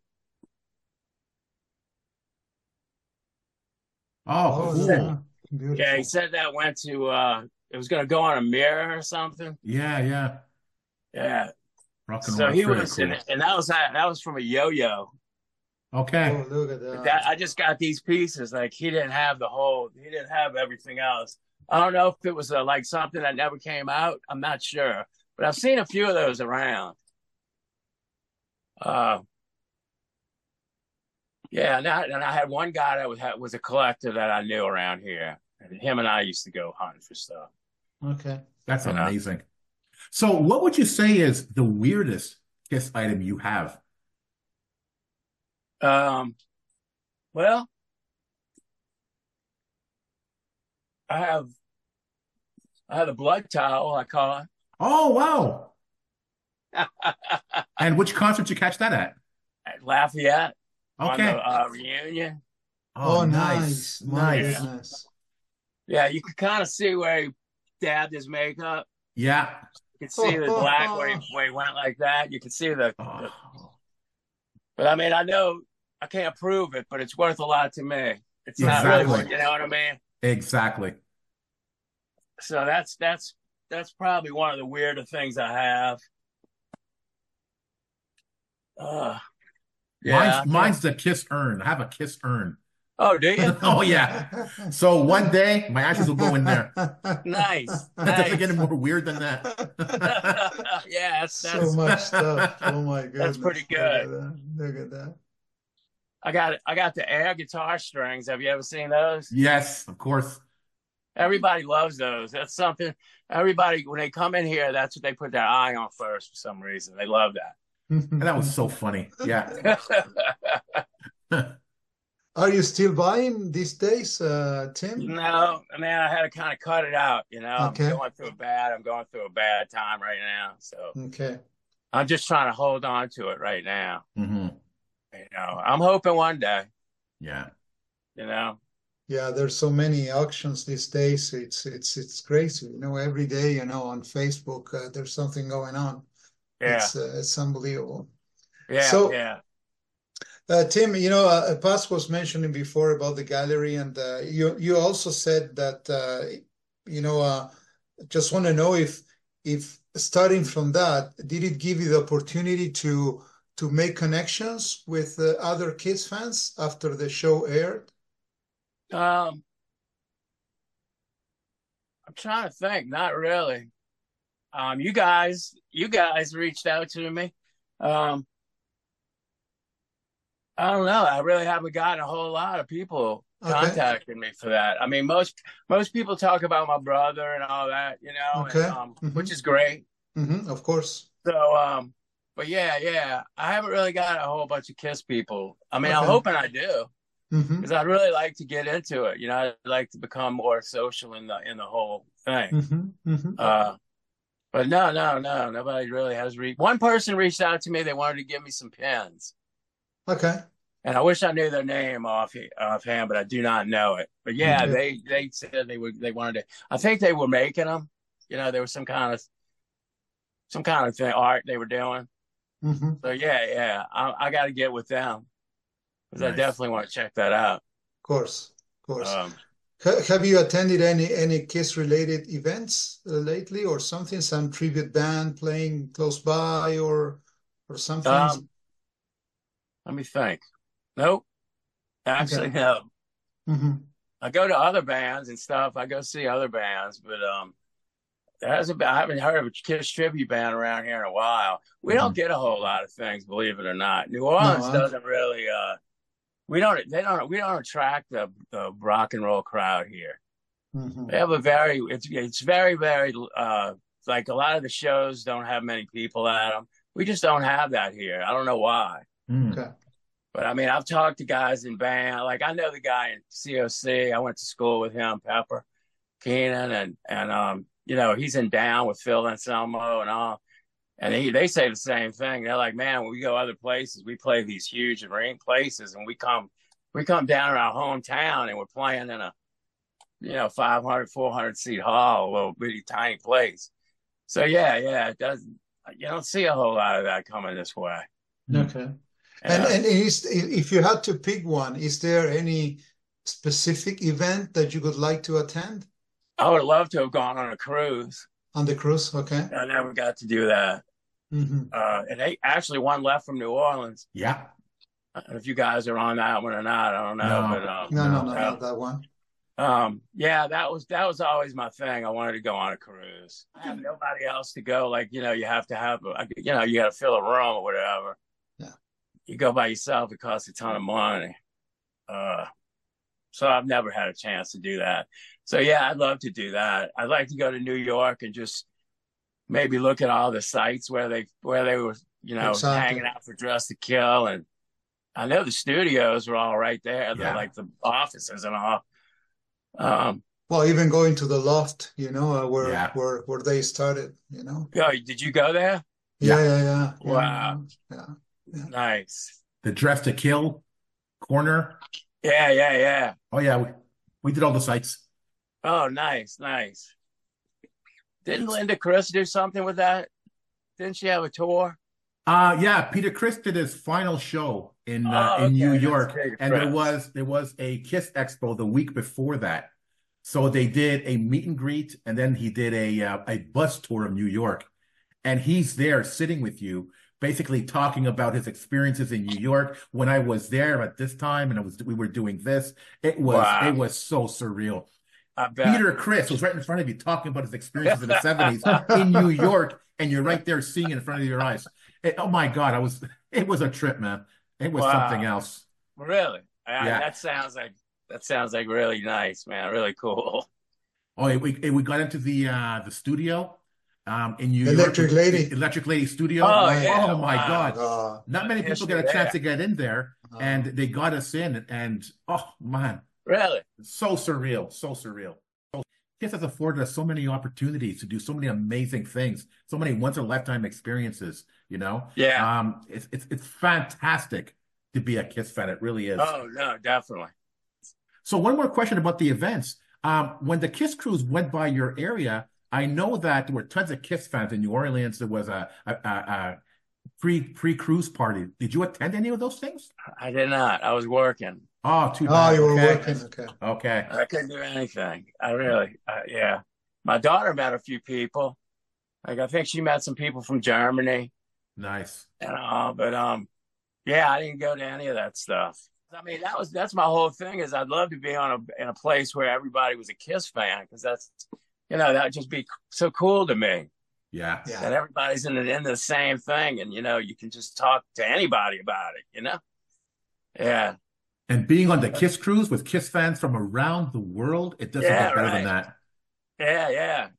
Speaker 1: Oh, cool.
Speaker 3: Yeah, he said that went to it was going to go on a mirror or something.
Speaker 1: Yeah. Rock and
Speaker 3: So
Speaker 1: roll.
Speaker 3: he was, cool. And that was from a yo-yo.
Speaker 1: Okay.
Speaker 2: Oh, look at that.
Speaker 3: I just got these pieces. Like he didn't have everything else. I don't know if it was like something that never came out. I'm not sure, but I've seen a few of those around. Yeah, and I had one guy that was a collector that I knew around here, and him and I used to go hunting for stuff.
Speaker 2: Okay,
Speaker 1: that's amazing. So, what would you say is the weirdest Kiss item you have?
Speaker 3: Well, I have a blood towel, I call it.
Speaker 1: Oh, wow. And which concert did you catch that at?
Speaker 3: At Lafayette.
Speaker 1: Okay.
Speaker 3: On the reunion.
Speaker 2: Oh, nice.
Speaker 3: Yeah, you could kind of see where he dabbed his makeup.
Speaker 1: Yeah.
Speaker 3: You could see the black where he went like that. You could see the but I mean, I know I can't prove it, but it's worth a lot to me. It's not really worth, you know what I mean?
Speaker 1: Exactly.
Speaker 3: So that's probably one of the weirder things I have.
Speaker 1: Yeah, mine's the Kiss urn. I have a Kiss urn.
Speaker 3: Oh, do you?
Speaker 1: Oh, yeah. So one day my ashes will go in there.
Speaker 3: Nice.
Speaker 1: It doesn't get any more weird than that.
Speaker 2: Yeah, that's so much stuff. Oh my goodness,
Speaker 3: that's pretty good.
Speaker 2: Look at that.
Speaker 3: I got the air guitar strings. Have you ever seen those?
Speaker 1: Yes, of course.
Speaker 3: Everybody loves those. That's something everybody, when they come in here, that's what they put their eye on first for some reason. They love that.
Speaker 1: And that was so funny. Yeah.
Speaker 2: Are you still buying these days, Tim?
Speaker 3: No, man, I had to kind of cut it out.
Speaker 2: Okay.
Speaker 3: I'm going through a bad time right now. So
Speaker 2: Okay.
Speaker 3: I'm just trying to hold on to it right now.
Speaker 1: Hmm.
Speaker 3: I'm hoping one day,
Speaker 1: Yeah.
Speaker 2: Yeah, there's so many auctions these days. It's crazy. Every day, on Facebook, there's something going on.
Speaker 3: Yeah.
Speaker 2: It's unbelievable.
Speaker 3: Yeah.
Speaker 2: So,
Speaker 3: Yeah.
Speaker 2: Tim, Paz was mentioning before about the gallery, and you also said that just want to know if starting from that, did it give you the opportunity to make connections with other Kiss fans after the show aired?
Speaker 3: I'm trying to think. Not really. You guys reached out to me. I don't know. I really haven't gotten a whole lot of people contacting me for that. I mean, most people talk about my brother and all that,
Speaker 2: Okay.
Speaker 3: Which is great.
Speaker 2: Of course.
Speaker 3: So, but yeah, I haven't really got a whole bunch of Kiss people. I mean, I'm
Speaker 2: Okay.
Speaker 3: hoping I do because I'd really like to get into it. I'd like to become more social in the whole thing. But no, nobody really has reached. One person reached out to me. They wanted to give me some pins.
Speaker 2: Okay.
Speaker 3: And I wish I knew their name offhand, but I do not know it. But yeah, they said they wanted to. I think they were making them. There was some kind of thing, art they were doing. So yeah, I got to get with them because I definitely want to check that out.
Speaker 2: Of course. Have you attended any Kiss related events lately, or something? Some tribute band playing close by, or something?
Speaker 3: Let me think. Nope. Actually, no. I go to other bands and stuff. I go see other bands, but I haven't heard of a Kiss tribute band around here in a while. We don't get a whole lot of things, believe it or not. New Orleans doesn't really. We don't attract the rock and roll crowd here. They have it's very, very like a lot of the shows don't have many people at them. We just don't have that here. I don't know why.
Speaker 2: Okay.
Speaker 3: But I mean, I've talked to guys in band. Like I know the guy in COC. I went to school with him, Pepper Keenan, and he's in Down with Phil Anselmo and all. And they say the same thing. They're like, man, when we go other places, we play these huge ring places, and we come down in our hometown, and we're playing in a 500, 400 seat hall, a little bitty tiny place. So yeah, it doesn't. You don't see a whole lot of that coming this way.
Speaker 2: Okay. And if you had to pick one, is there any specific event that you would like to attend?
Speaker 3: I would love to have gone on a cruise.
Speaker 2: On the cruise, okay.
Speaker 3: I never got to do that. And they actually one left from New Orleans.
Speaker 1: Yeah.
Speaker 3: If you guys are on that one or not, I don't know.
Speaker 2: No, not that one.
Speaker 3: Yeah, that was always my thing. I wanted to go on a cruise. I have nobody else to go. Like, you have to have, you got to fill a room or whatever.
Speaker 2: Yeah.
Speaker 3: You go by yourself, it costs a ton of money. So I've never had a chance to do that. So yeah, I'd love to do that. I'd like to go to New York and just maybe look at all the sites where they were,
Speaker 2: Exactly.
Speaker 3: hanging out for Dress to Kill. And I know the studios were all right there. They're like the offices and all.
Speaker 2: Well, even going to the loft, where they started,
Speaker 3: Oh, did you go there?
Speaker 2: Yeah.
Speaker 3: Wow.
Speaker 2: Yeah.
Speaker 3: Nice.
Speaker 1: The Dress to Kill corner.
Speaker 3: Yeah.
Speaker 1: Oh yeah, we did all the sites.
Speaker 3: Oh, nice. Didn't Linda Chris do something with that? Didn't she have a tour?
Speaker 1: Yeah, Peter Criss did his final show in New York, and there was a Kiss Expo the week before that. So they did a meet and greet, and then he did a bus tour of New York, and he's there sitting with you, basically talking about his experiences in New York when I was there at this time, and we were doing this. It was so surreal.
Speaker 3: I bet.
Speaker 1: Peter Criss was right in front of you talking about his experiences in the 70s in New York, and you're right there seeing it in front of your eyes. Oh my God, it was a trip, man. It was something else.
Speaker 3: Really?
Speaker 1: Yeah.
Speaker 3: That sounds like really nice, man. Really cool.
Speaker 1: Oh, we got into the studio in New York,
Speaker 2: Electric Lady.
Speaker 1: Electric Lady Studio.
Speaker 3: Oh,
Speaker 2: Right.
Speaker 3: yeah.
Speaker 1: Oh my
Speaker 3: Wow.
Speaker 1: God.
Speaker 2: Uh,
Speaker 1: Not many people
Speaker 3: History
Speaker 1: get a chance
Speaker 3: there.
Speaker 1: to get in there, and
Speaker 2: uh,
Speaker 1: they got us in, and oh man,
Speaker 3: Really?
Speaker 1: so surreal, so surreal. Kiss has afforded us so many opportunities to do so many amazing things, so many once in a lifetime experiences, you know.
Speaker 3: Yeah.
Speaker 1: It's fantastic to be a Kiss fan. It really is.
Speaker 3: Oh, no, definitely.
Speaker 1: So one more question about the events. When the Kiss Cruise went by your area, I know that there were tons of Kiss fans in New Orleans. There was a pre-cruise party. Did you attend any of those things?
Speaker 3: I did not. I was working.
Speaker 1: Oh, too
Speaker 2: oh,
Speaker 1: bad.
Speaker 2: you were
Speaker 1: Okay.
Speaker 2: working. Okay.
Speaker 1: Okay.
Speaker 3: I couldn't do anything. I really, yeah. My daughter met a few people. Like, I think she met some people from Germany
Speaker 1: Nice.
Speaker 3: and all, but yeah, I didn't go to any of that stuff. I mean, that's my whole thing is I'd love to be in a place where everybody was a Kiss fan because that's, that'd just be so cool to me
Speaker 1: Yeah.
Speaker 2: Yeah.
Speaker 3: that everybody's in the same thing and, you can just talk to anybody about it, Yeah.
Speaker 1: And being on the Kiss Cruise with Kiss fans from around the world, it doesn't
Speaker 3: Yeah,
Speaker 1: get better than
Speaker 3: right.
Speaker 1: that.
Speaker 3: Yeah, yeah.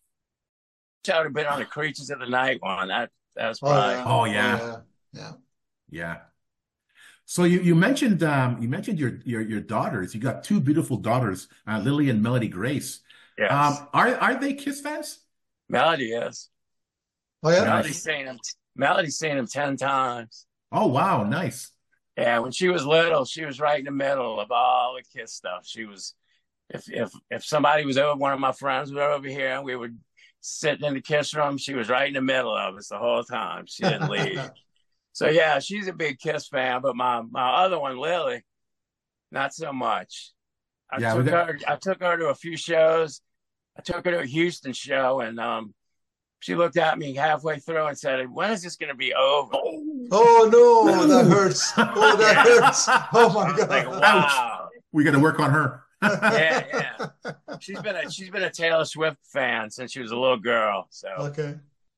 Speaker 3: I would have been on the Creatures of the Night one. That's
Speaker 2: Oh
Speaker 3: probably
Speaker 2: yeah.
Speaker 1: Oh
Speaker 2: Oh
Speaker 1: yeah.
Speaker 2: yeah.
Speaker 1: Yeah. So you mentioned your daughters. You got two beautiful daughters, Lily and Melody Grace.
Speaker 3: yes.
Speaker 1: Are they Kiss fans?
Speaker 3: Melody is.
Speaker 2: Oh yeah.
Speaker 1: Nice.
Speaker 3: Melody's seen him 10 times.
Speaker 1: Oh wow, nice.
Speaker 3: Yeah, when she was little, she was right in the middle of all the Kiss stuff. She was, if somebody was over, one of my friends was over here, and we were sitting in the Kiss room, she was right in the middle of us the whole time. She didn't leave. So yeah, she's a big Kiss fan, but my other one, Lily, not so much.
Speaker 1: Yeah, we got
Speaker 3: I took her to a few shows. I took her to a Houston show, and she looked at me halfway through and said, "When is this going to be over?"
Speaker 2: Oh no, that hurts. Oh, that hurts. Oh my
Speaker 3: I was like,
Speaker 2: God.
Speaker 3: "Wow."
Speaker 1: we got to work on her.
Speaker 3: Yeah. She's been a Taylor Swift fan since she was a little girl. So,
Speaker 2: Okay.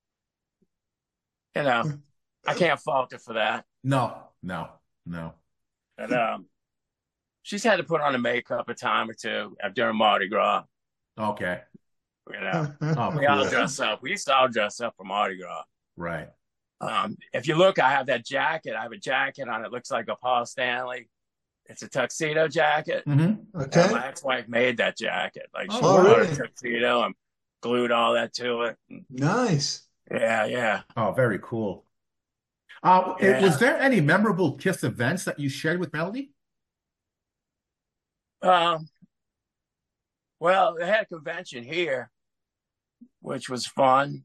Speaker 3: I can't fault her for that.
Speaker 1: No.
Speaker 3: But she's had to put on the makeup a time or two during Mardi Gras.
Speaker 1: Okay.
Speaker 2: Oh,
Speaker 3: We all
Speaker 1: cool.
Speaker 3: dress up. We used to all dress up for Mardi Gras.
Speaker 1: Right.
Speaker 3: If you look, I have that jacket. I have a jacket on. It looks like a Paul Stanley. It's a tuxedo jacket.
Speaker 1: Mm-hmm.
Speaker 2: Okay.
Speaker 3: My ex-wife made that jacket. Like she
Speaker 1: Oh,
Speaker 3: bought
Speaker 2: really?
Speaker 3: a tuxedo and glued all that to it.
Speaker 2: Nice.
Speaker 3: Yeah.
Speaker 1: Oh, very cool.
Speaker 3: Yeah.
Speaker 1: Was there any memorable Kiss events that you shared with Melody?
Speaker 3: Well, they had a convention here, which was fun.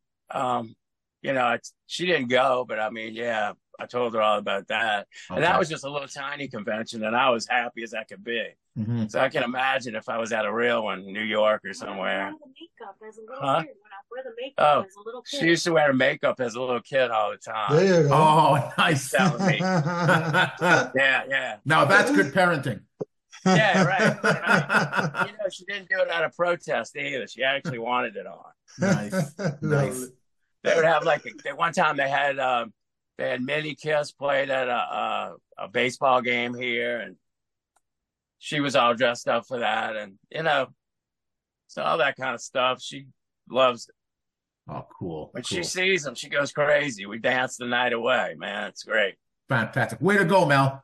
Speaker 3: She didn't go, but I mean, yeah, I told her all about that. And that
Speaker 1: Okay.
Speaker 3: was just a little tiny convention, and I was happy as I could be.
Speaker 1: Mm-hmm.
Speaker 3: So I can imagine if I was at a real one, New York or somewhere. Huh? Oh, she used to wear makeup as a little kid all the time.
Speaker 2: There you go.
Speaker 1: Oh, nice.
Speaker 3: Telling me.
Speaker 1: Now
Speaker 3: Yeah.
Speaker 1: that's good parenting.
Speaker 3: Yeah, right. She didn't do it out of protest either. She actually wanted it on.
Speaker 1: Nice.
Speaker 2: Lovely.
Speaker 3: They would have one time they had Minnie Kiss played at a baseball game here, and she was all dressed up for that, and so all that kind of stuff. She loves it.
Speaker 1: Oh, cool.
Speaker 3: When
Speaker 1: Cool.
Speaker 3: she sees them, she goes crazy. We dance the night away, man. It's great.
Speaker 1: Fantastic. Way to go, Mel.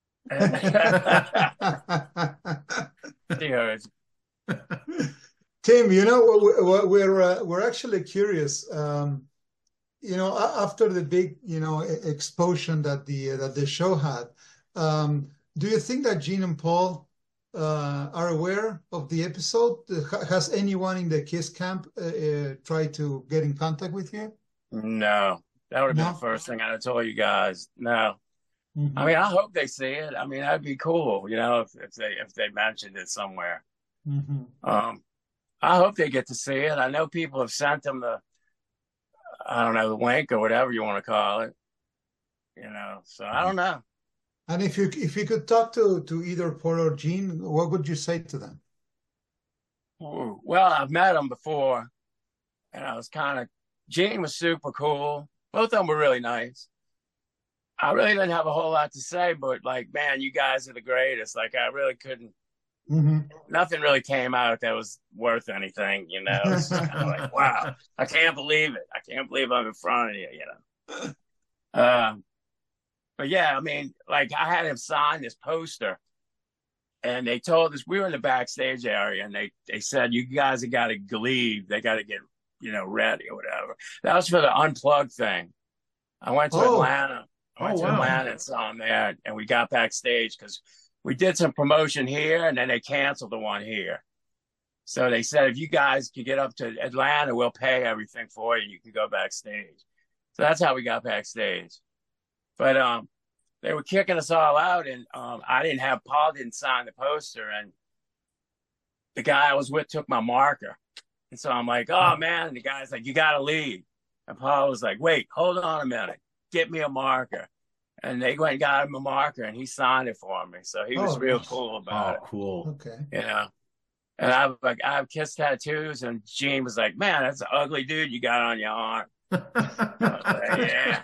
Speaker 3: She heard.
Speaker 2: Tim, we're actually curious. After the big, explosion that the show had, do you think that Gene and Paul are aware of the episode? Has anyone in the Kiss camp tried to get in contact with you?
Speaker 3: No, that would have been
Speaker 2: No?
Speaker 3: the first thing I'd have told you guys. No.
Speaker 2: Mhm.
Speaker 3: I mean, I hope they see it. I mean, that'd be cool, if they mentioned it somewhere.
Speaker 2: Mhm.
Speaker 3: I hope they get to see it. I know people have sent them the link or whatever you want to call it. So I don't know.
Speaker 2: And if you could talk to either Paul or Gene, what would you say to them?
Speaker 3: Well, I've met them before, and I was Gene was super cool. Both of them were really nice. I really didn't have a whole lot to say, but man, you guys are the greatest. Like I really couldn't Nothing really came out that was worth anything, you know. It's just kind of like, wow, I can't believe it. I can't believe I'm in front of you, you know. But yeah, I mean, like I had him sign this poster, and they told us we were in the backstage area, and they said you guys have got to leave. They got to get ready or whatever. That was for the Unplugged thing. I went to Atlanta. I went to Atlanta and saw him there, and we got backstage because we did some promotion here, and then they canceled the one here. So they said, if you guys can get up to Atlanta, we'll pay everything for you. You can go backstage. So that's how we got backstage. But they were kicking us all out, and Paul didn't sign the poster, and the guy I was with took my marker. And so I'm like, oh, man. And the guy's like, you got to leave. And Paul was like, wait, hold on a minute. Get me a marker. And they went and got him a marker, and he signed it for me. So he was real cool about it.
Speaker 1: Oh, cool.
Speaker 2: Okay.
Speaker 3: You know, and I have kiss tattoos, and Gene was like, man, that's an ugly dude you got on your arm. Yeah.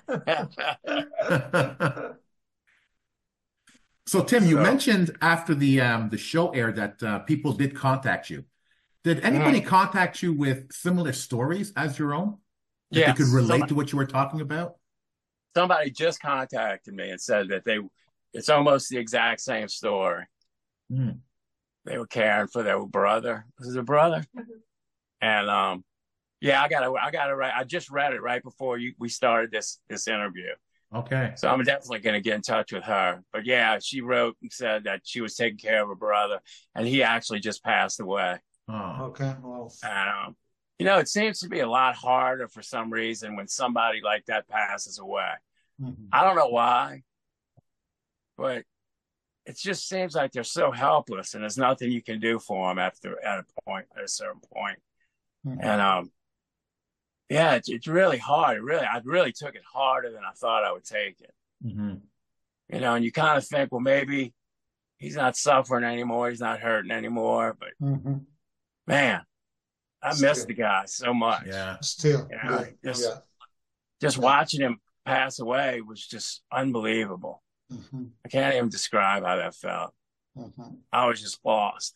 Speaker 1: So Tim, you mentioned after the show aired that people did contact you. Did anybody contact you with similar stories as your own? That they could relate to what you were talking about?
Speaker 3: Somebody just contacted me and said that it's almost the exact same story. They were caring for their brother. Was it a brother? And yeah, I gotta write. I just read it right before we started this interview.
Speaker 1: Okay.
Speaker 3: So I'm definitely gonna get in touch with her. But yeah, she wrote and said that she was taking care of her brother, and he actually just passed away.
Speaker 2: Oh, okay. Well,
Speaker 3: and it seems to be a lot harder for some reason when somebody like that passes away. I don't know why, but it just seems like they're so helpless, and there's nothing you can do for them at a certain point. And yeah, it's really hard. I really took it harder than I thought I would take it. And you kind of think, well, maybe he's not suffering anymore, he's not hurting anymore. But man, I miss the guy so much.
Speaker 2: Yeah, still.
Speaker 3: Just watching him pass away was just unbelievable. I can't even describe how that felt. I was just lost.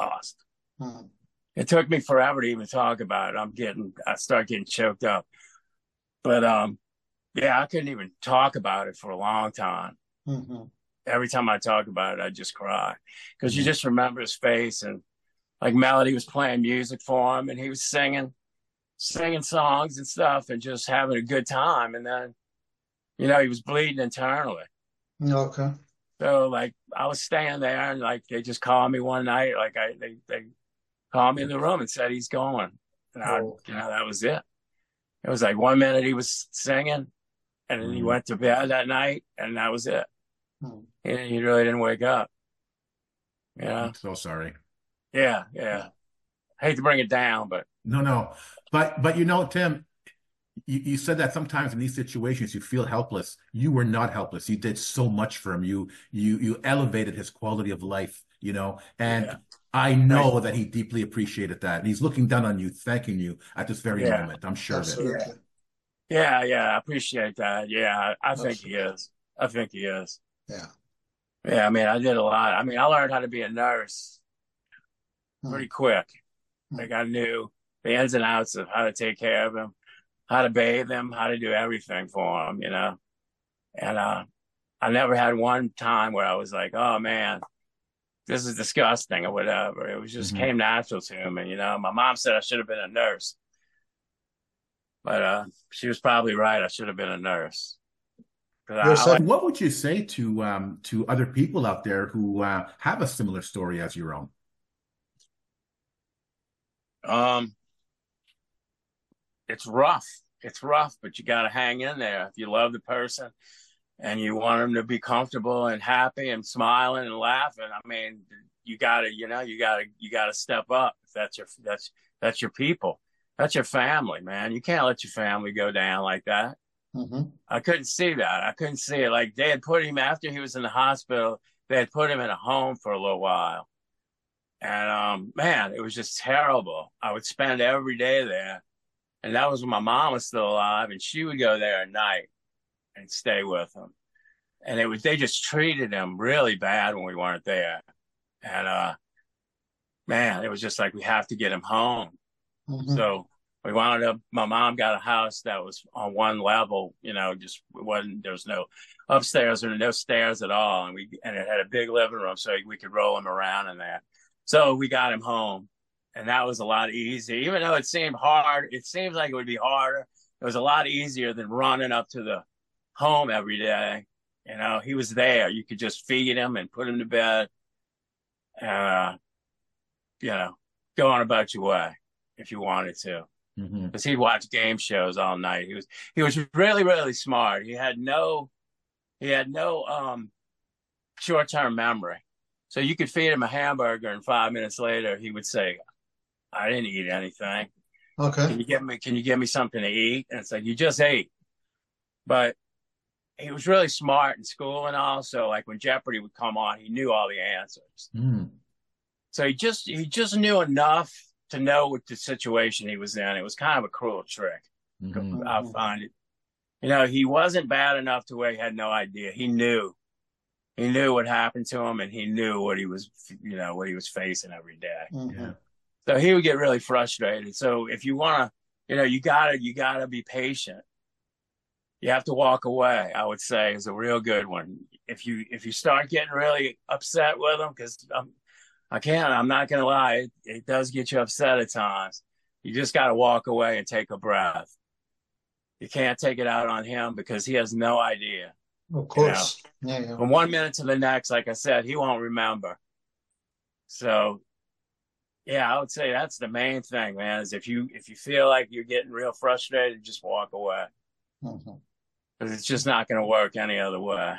Speaker 3: It took me forever to even talk about it. I start getting choked up. But yeah, I couldn't even talk about it for a long time. Every time I talk about it, I just cry because you just remember his face, and like Melody was playing music for him, and he was singing songs and stuff, and just having a good time. And then, he was bleeding internally.
Speaker 2: Okay.
Speaker 3: So like I was staying there, and like they just called me one night, like they called me in the room and said he's going, and that was it. It was like 1 minute he was singing, and then he went to bed that night, and that was it. And he really didn't wake up. Yeah.
Speaker 1: I'm so sorry.
Speaker 3: Yeah. I hate to bring it down, but
Speaker 1: no. But Tim, you said that sometimes in these situations you feel helpless. You were not helpless. You did so much for him. You elevated his quality of life, and I know that he deeply appreciated that. And he's looking down on you, thanking you at this very moment. I'm sure of it.
Speaker 3: Yeah, I appreciate that. Yeah, I think he is.
Speaker 2: Yeah.
Speaker 3: Yeah, I mean, I did a lot. I mean, I learned how to be a nurse pretty quick. Like I knew the ins and outs of how to take care of him, how to bathe him, how to do everything for him, And I never had one time where I was like, oh man, this is disgusting or whatever. It was just came natural to me, My mom said I should have been a nurse. But she was probably right. I should have been a nurse.
Speaker 1: What would you say to other people out there who have a similar story as your own?
Speaker 3: It's rough. It's rough, but you got to hang in there. If you love the person and you want them to be comfortable and happy and smiling and laughing, I mean, you gotta step up. That's your people. That's your family, man. You can't let your family go down like that. I couldn't see that. I couldn't see it. Like they had put him after he was in the hospital. They had put him in a home for a little while. And man, it was just terrible. I would spend every day there. And that was when my mom was still alive, and she would go there at night and stay with him. And they just treated him really bad when we weren't there. And man, it was just like, we have to get him home.
Speaker 2: Mhm.
Speaker 3: So we wound up, my mom got a house that was on one level, just it wasn't, there was no upstairs or no stairs at all. And it had a big living room so we could roll him around in there. So we got him home, and that was a lot easier. Even though it seemed hard, it seems like it would be harder. It was a lot easier than running up to the home every day. He was there. You could just feed him and put him to bed, and, go on about your way if you wanted to. Because he'd watch game shows all night. He was really, really smart. He had no short-term memory. So you could feed him a hamburger, and 5 minutes later he would say, "I didn't eat anything.
Speaker 2: Okay.
Speaker 3: Can you give me something to eat?" And it's like, "You just ate." But he was really smart in school, and also, like, when Jeopardy would come on, he knew all the answers. So he just knew enough to know what the situation he was in. It was kind of a cruel trick. I find it. He wasn't bad enough to where he had no idea. He knew what happened to him, and he knew what he was facing every day.
Speaker 2: Yeah.
Speaker 3: So he would get really frustrated. So if you want to, you gotta be patient. You have to walk away, I would say, is a real good one. If you start getting really upset with him, because I'm not going to lie, it does get you upset at times. You just got to walk away and take a breath. You can't take it out on him because he has no idea.
Speaker 2: Of course. Yeah.
Speaker 3: From 1 minute to the next, like I said, he won't remember. So, yeah, I would say that's the main thing, man, is if you feel like you're getting real frustrated, just walk away. Because it's just not going to work any other way.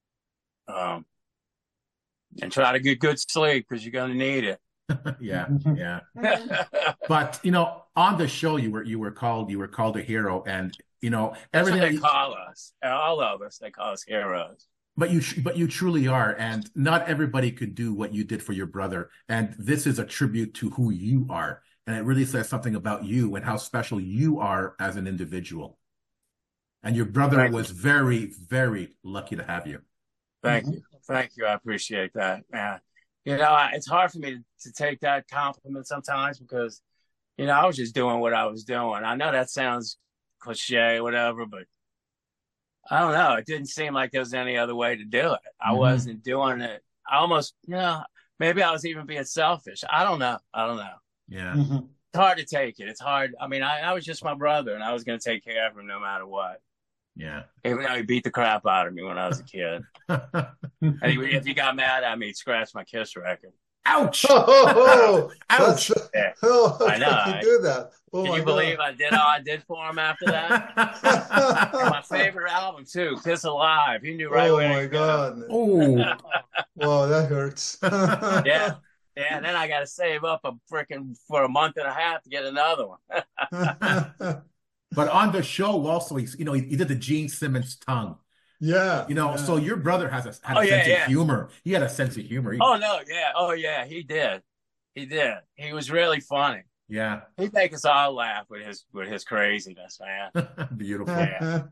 Speaker 3: And try to get good sleep, because you're going to need it.
Speaker 1: Yeah. But on the show, you were called a hero, and everything
Speaker 3: That's what they call us. All of us, they call us heroes.
Speaker 1: But you truly are, and not everybody could do what you did for your brother. And this is a tribute to who you are, and it really says something about you and how special you are as an individual. And your brother was very, very lucky to have you.
Speaker 3: Thank you. I appreciate that, man. It's hard for me to take that compliment sometimes because, I was just doing what I was doing. I know that sounds cliche or whatever, but I don't know. It didn't seem like there was any other way to do it. I wasn't doing it. I almost, maybe I was even being selfish. I don't know.
Speaker 1: Yeah.
Speaker 3: It's hard to take it. It's hard. I mean, I was just my brother, and I was going to take care of him no matter what.
Speaker 1: Yeah.
Speaker 3: Even though he beat the crap out of me when I was a kid. And if he got mad at me, he'd scratch my Kiss record.
Speaker 1: Ouch!
Speaker 2: Ouch!
Speaker 3: Yeah. I know.
Speaker 2: You do that.
Speaker 3: Can you believe I did all I did for him after that? My favorite album too, Kiss Alive. He knew right where.
Speaker 2: Oh my God!
Speaker 1: Oh,
Speaker 2: wow, that hurts.
Speaker 3: Yeah. And then I got to save up for a month and a half to get another one.
Speaker 1: But on the show also, he did the Gene Simmons tongue.
Speaker 2: Yeah.
Speaker 1: So your brother had a sense of humor. He had a sense of humor.
Speaker 3: He did. He was really funny.
Speaker 1: Yeah.
Speaker 3: He'd make us all laugh with his craziness, man.
Speaker 1: Beautiful.
Speaker 3: Yeah.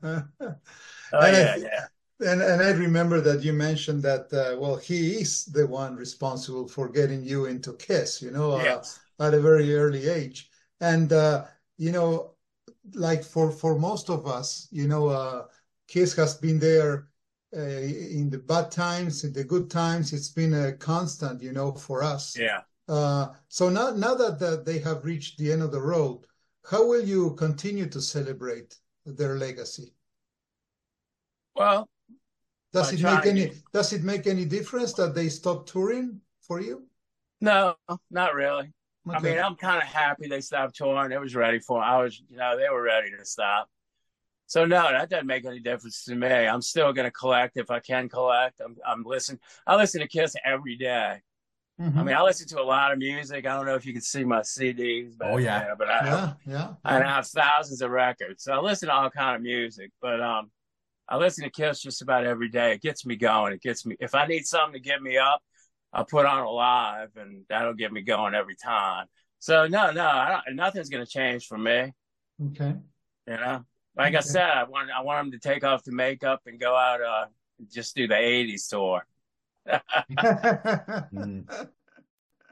Speaker 2: And I remember that you mentioned that, he is the one responsible for getting you into Kiss,
Speaker 3: Yes.
Speaker 2: at a very early age. And, like for most of us, Kiss has been there in the bad times, in the good times. It's been a constant, for us.
Speaker 3: Yeah.
Speaker 2: So now that they have reached the end of the road, how will you continue to celebrate their legacy?
Speaker 3: Well,
Speaker 2: does it make any difference that they stopped touring for you?
Speaker 3: No, not really.
Speaker 2: Okay.
Speaker 3: I mean, I'm kind of happy they stopped touring. It was ready for them. They were ready to stop. So no, that doesn't make any difference to me. I'm still going to collect if I can collect. I'm listening. I listen to Kiss every day. I mean, I listen to a lot of music. I don't know if you can see my CDs. But, but I have thousands of records. So I listen to all kind of music. But I listen to Kiss just about every day. It gets me going. If I need something to get me up, I'll put on a live, and that'll get me going every time. So no, nothing's going to change for me.
Speaker 2: Okay.
Speaker 3: Like I said, I want them to take off the makeup and go out, just do the '80s tour.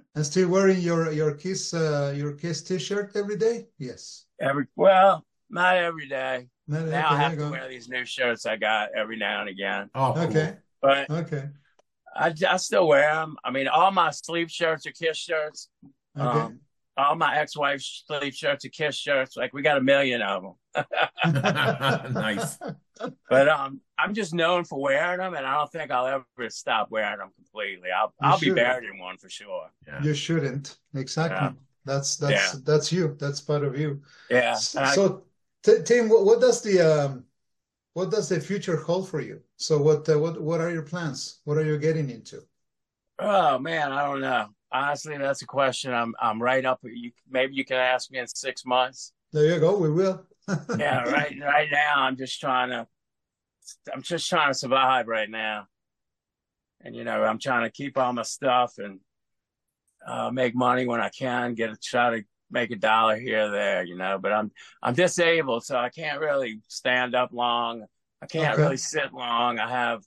Speaker 2: And still wearing your Kiss T-shirt every day? Yes.
Speaker 3: Well, not every day.
Speaker 2: No,
Speaker 3: Now I
Speaker 2: okay, there you
Speaker 3: have to
Speaker 2: go.
Speaker 3: wear these new shirts I got every now and again.
Speaker 1: Oh,
Speaker 2: Okay,
Speaker 1: cool.
Speaker 3: But
Speaker 2: okay,
Speaker 3: I still wear them. I mean, all my sleep shirts are Kiss shirts.
Speaker 2: okay.
Speaker 3: All my ex-wife's sleep shirts are Kiss shirts. Like we got a million of them.
Speaker 1: Nice.
Speaker 3: But I'm just known for wearing them, and I don't think I'll ever stop wearing them completely.
Speaker 2: You
Speaker 3: I'll be
Speaker 2: shouldn't.
Speaker 3: buried in one for sure.
Speaker 1: Yeah.
Speaker 2: You shouldn't. Exactly.
Speaker 3: Yeah.
Speaker 2: That's you. That's part of you.
Speaker 3: Yeah.
Speaker 2: So, Tim, what does the future hold for you? So what are your plans? What are you getting into?
Speaker 3: Oh man, I don't know. Honestly, that's a question I'm right up. Maybe you can ask me in 6 months.
Speaker 2: There you go. We will.
Speaker 3: Yeah, right now I'm just trying to survive right now. And I'm trying to keep all my stuff and make money when I can, try to make $1 here or there. But I'm disabled, so I can't really stand up long. I can't
Speaker 2: Okay.
Speaker 3: really sit long.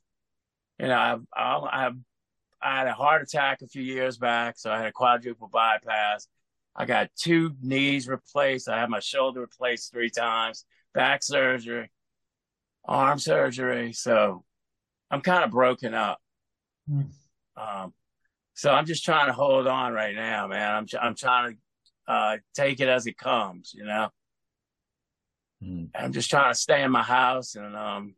Speaker 3: I had a heart attack a few years back, so I had a quadruple bypass. I got 2 knees replaced. I had my shoulder replaced 3 times, back surgery, arm surgery. So I'm kind of broken up. So I'm just trying to hold on right now, man. I'm trying to take it as it comes, I'm just trying to stay in my house and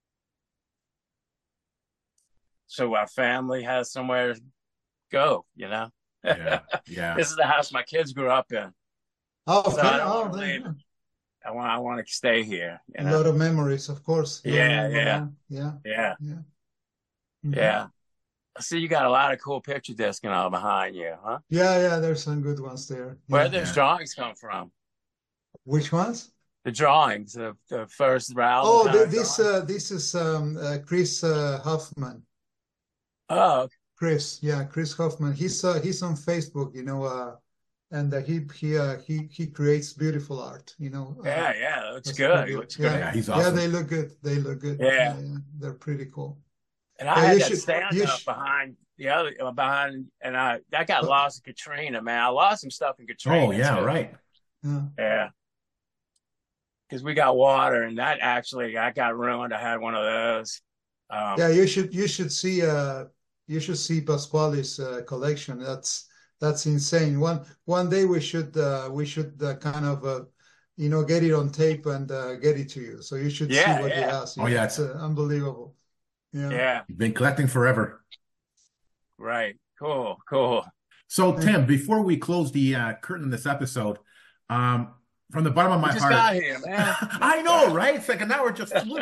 Speaker 3: so our family has somewhere to go,
Speaker 1: Yeah. Yeah.
Speaker 3: This is the house my kids grew up in.
Speaker 2: Oh,
Speaker 3: So
Speaker 2: okay.
Speaker 3: I don't
Speaker 2: Oh,
Speaker 3: want to leave. I want to stay here.
Speaker 2: a lot of memories, of course.
Speaker 3: Yeah.
Speaker 2: Yeah.
Speaker 3: Yeah. I see you got a lot of cool picture disc and all behind you, huh?
Speaker 2: Yeah. There's some good ones there.
Speaker 3: Where
Speaker 2: Yeah.
Speaker 3: did those drawings come from?
Speaker 2: Which ones?
Speaker 3: The drawings, the first round.
Speaker 2: Oh, this is Chris Hoffman.
Speaker 3: Oh,
Speaker 2: Chris Hoffman. He's on Facebook, and he creates beautiful art.
Speaker 3: yeah, looks
Speaker 2: that's
Speaker 3: good.
Speaker 2: pretty
Speaker 3: Looks
Speaker 2: good.
Speaker 3: good.
Speaker 1: Yeah, he's
Speaker 2: Yeah,
Speaker 1: awesome.
Speaker 2: they look good. They look good.
Speaker 3: Yeah.
Speaker 2: They're pretty cool.
Speaker 3: And I
Speaker 2: Yeah,
Speaker 3: had
Speaker 2: you
Speaker 3: that
Speaker 2: should-
Speaker 3: stand
Speaker 2: you
Speaker 3: up
Speaker 2: sh-
Speaker 3: behind and that got lost in Katrina, man. I lost some stuff in Katrina.
Speaker 1: Oh, yeah,
Speaker 3: too.
Speaker 1: right.
Speaker 2: Yeah.
Speaker 3: Yeah. Because we got water, and that got ruined. I had one of those.
Speaker 2: Yeah, you should see Pasquale's collection. That's insane. One day we should kind of get it on tape and get it to you. So you should see what he has.
Speaker 1: Oh, yeah.
Speaker 2: It's unbelievable. Yeah.
Speaker 3: Yeah.
Speaker 1: You've been collecting forever.
Speaker 3: Right. Cool.
Speaker 1: So, Tim, before we close the curtain on this episode, from the bottom of my
Speaker 3: We just
Speaker 1: heart,
Speaker 3: got here, man.
Speaker 1: I know, right? It's like an hour just flew.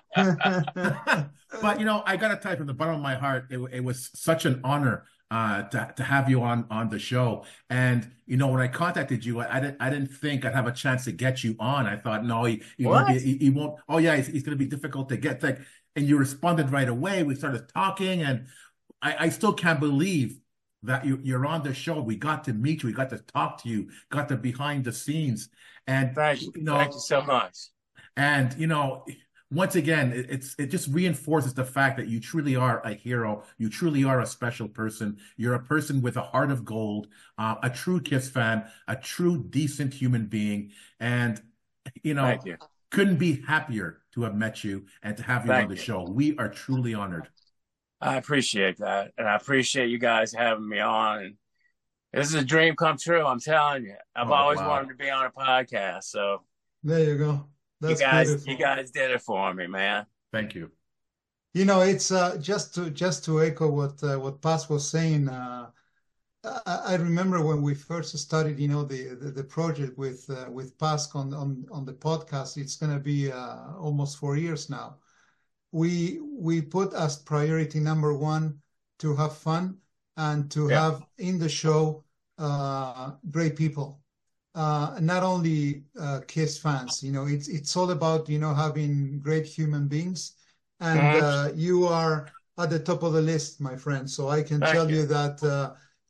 Speaker 1: But I gotta tell you, from the bottom of my heart, it was such an honor to have you on the show. And when I contacted you, I didn't think I'd have a chance to get you on. I thought, no, he won't. Oh yeah, he's gonna be difficult to get. And you responded right away. We started talking, and I still can't believe that you're on the show. We got to meet you. We got to talk to you. Got the behind the scenes. And
Speaker 3: Thank you. Thank you so much.
Speaker 1: And once again, it just reinforces the fact that you truly are a hero. You truly are a special person. You're a person with a heart of gold, a true Kiss fan, a true decent human being. And
Speaker 3: Thank you.
Speaker 1: couldn't be happier to have met you and to have you on the show. We are truly honored.
Speaker 3: I appreciate that. And I appreciate you guys having me on. And this is a dream come true, I'm telling you. I've always wanted to be on a podcast. So
Speaker 2: there you go. That's
Speaker 3: beautiful. You guys did it for me, man.
Speaker 1: Thank you.
Speaker 2: It's just to echo what Paz was saying. I remember when we first started, the project with Paz on the podcast. It's going to be almost 4 years now. We put as priority number 1 to have fun and to have in the show great people. Not only Kiss fans, it's all about having great human beings, and you are at the top of the list, my friend. So I can tell you that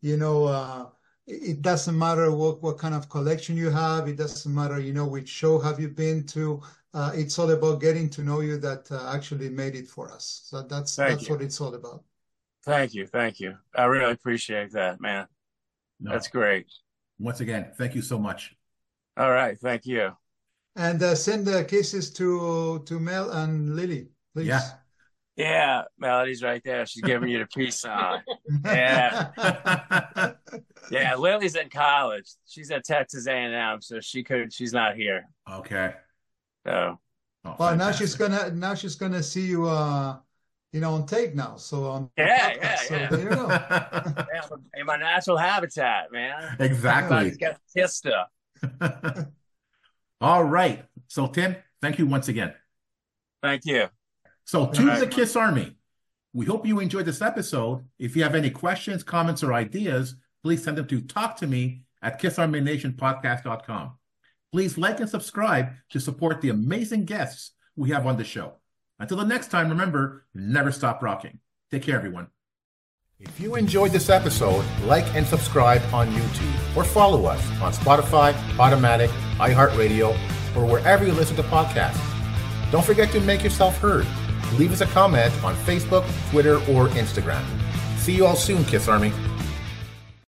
Speaker 2: it doesn't matter what kind of collection you have. It doesn't matter which show have you been to. It's all about getting to know you that actually made it for us. So that's what it's all about.
Speaker 3: Thank you. I really appreciate that, man.
Speaker 1: No.
Speaker 3: That's great.
Speaker 1: Once again, thank you so much.
Speaker 3: All right. Thank you.
Speaker 2: And send the kisses to Mel and Lily, please.
Speaker 1: Yeah.
Speaker 3: Yeah, Melody's right there. She's giving you the peace sign. Yeah. Yeah, Lily's in college. She's at Texas A&M, so she's not here.
Speaker 1: Okay.
Speaker 3: So.
Speaker 2: Well, now she's gonna see you, on tape now. So on
Speaker 3: yeah.
Speaker 2: So there you go.
Speaker 3: Yeah, in my natural habitat, man.
Speaker 1: Exactly.
Speaker 3: Everybody's got the kiss stuff.
Speaker 1: All right. So Tim, thank you once again.
Speaker 3: Thank you.
Speaker 1: So to the Kiss Army, we hope you enjoyed this episode. If you have any questions, comments, or ideas, please send them to talktome@kissarmynationpodcast.com. Please like and subscribe to support the amazing guests we have on the show. Until the next time, remember, never stop rocking. Take care, everyone. If you enjoyed this episode, like and subscribe on YouTube or follow us on Spotify, Automatic, iHeartRadio, or wherever you listen to podcasts. Don't forget to make yourself heard. Leave us a comment on Facebook, Twitter, or Instagram. See you all soon, Kiss Army.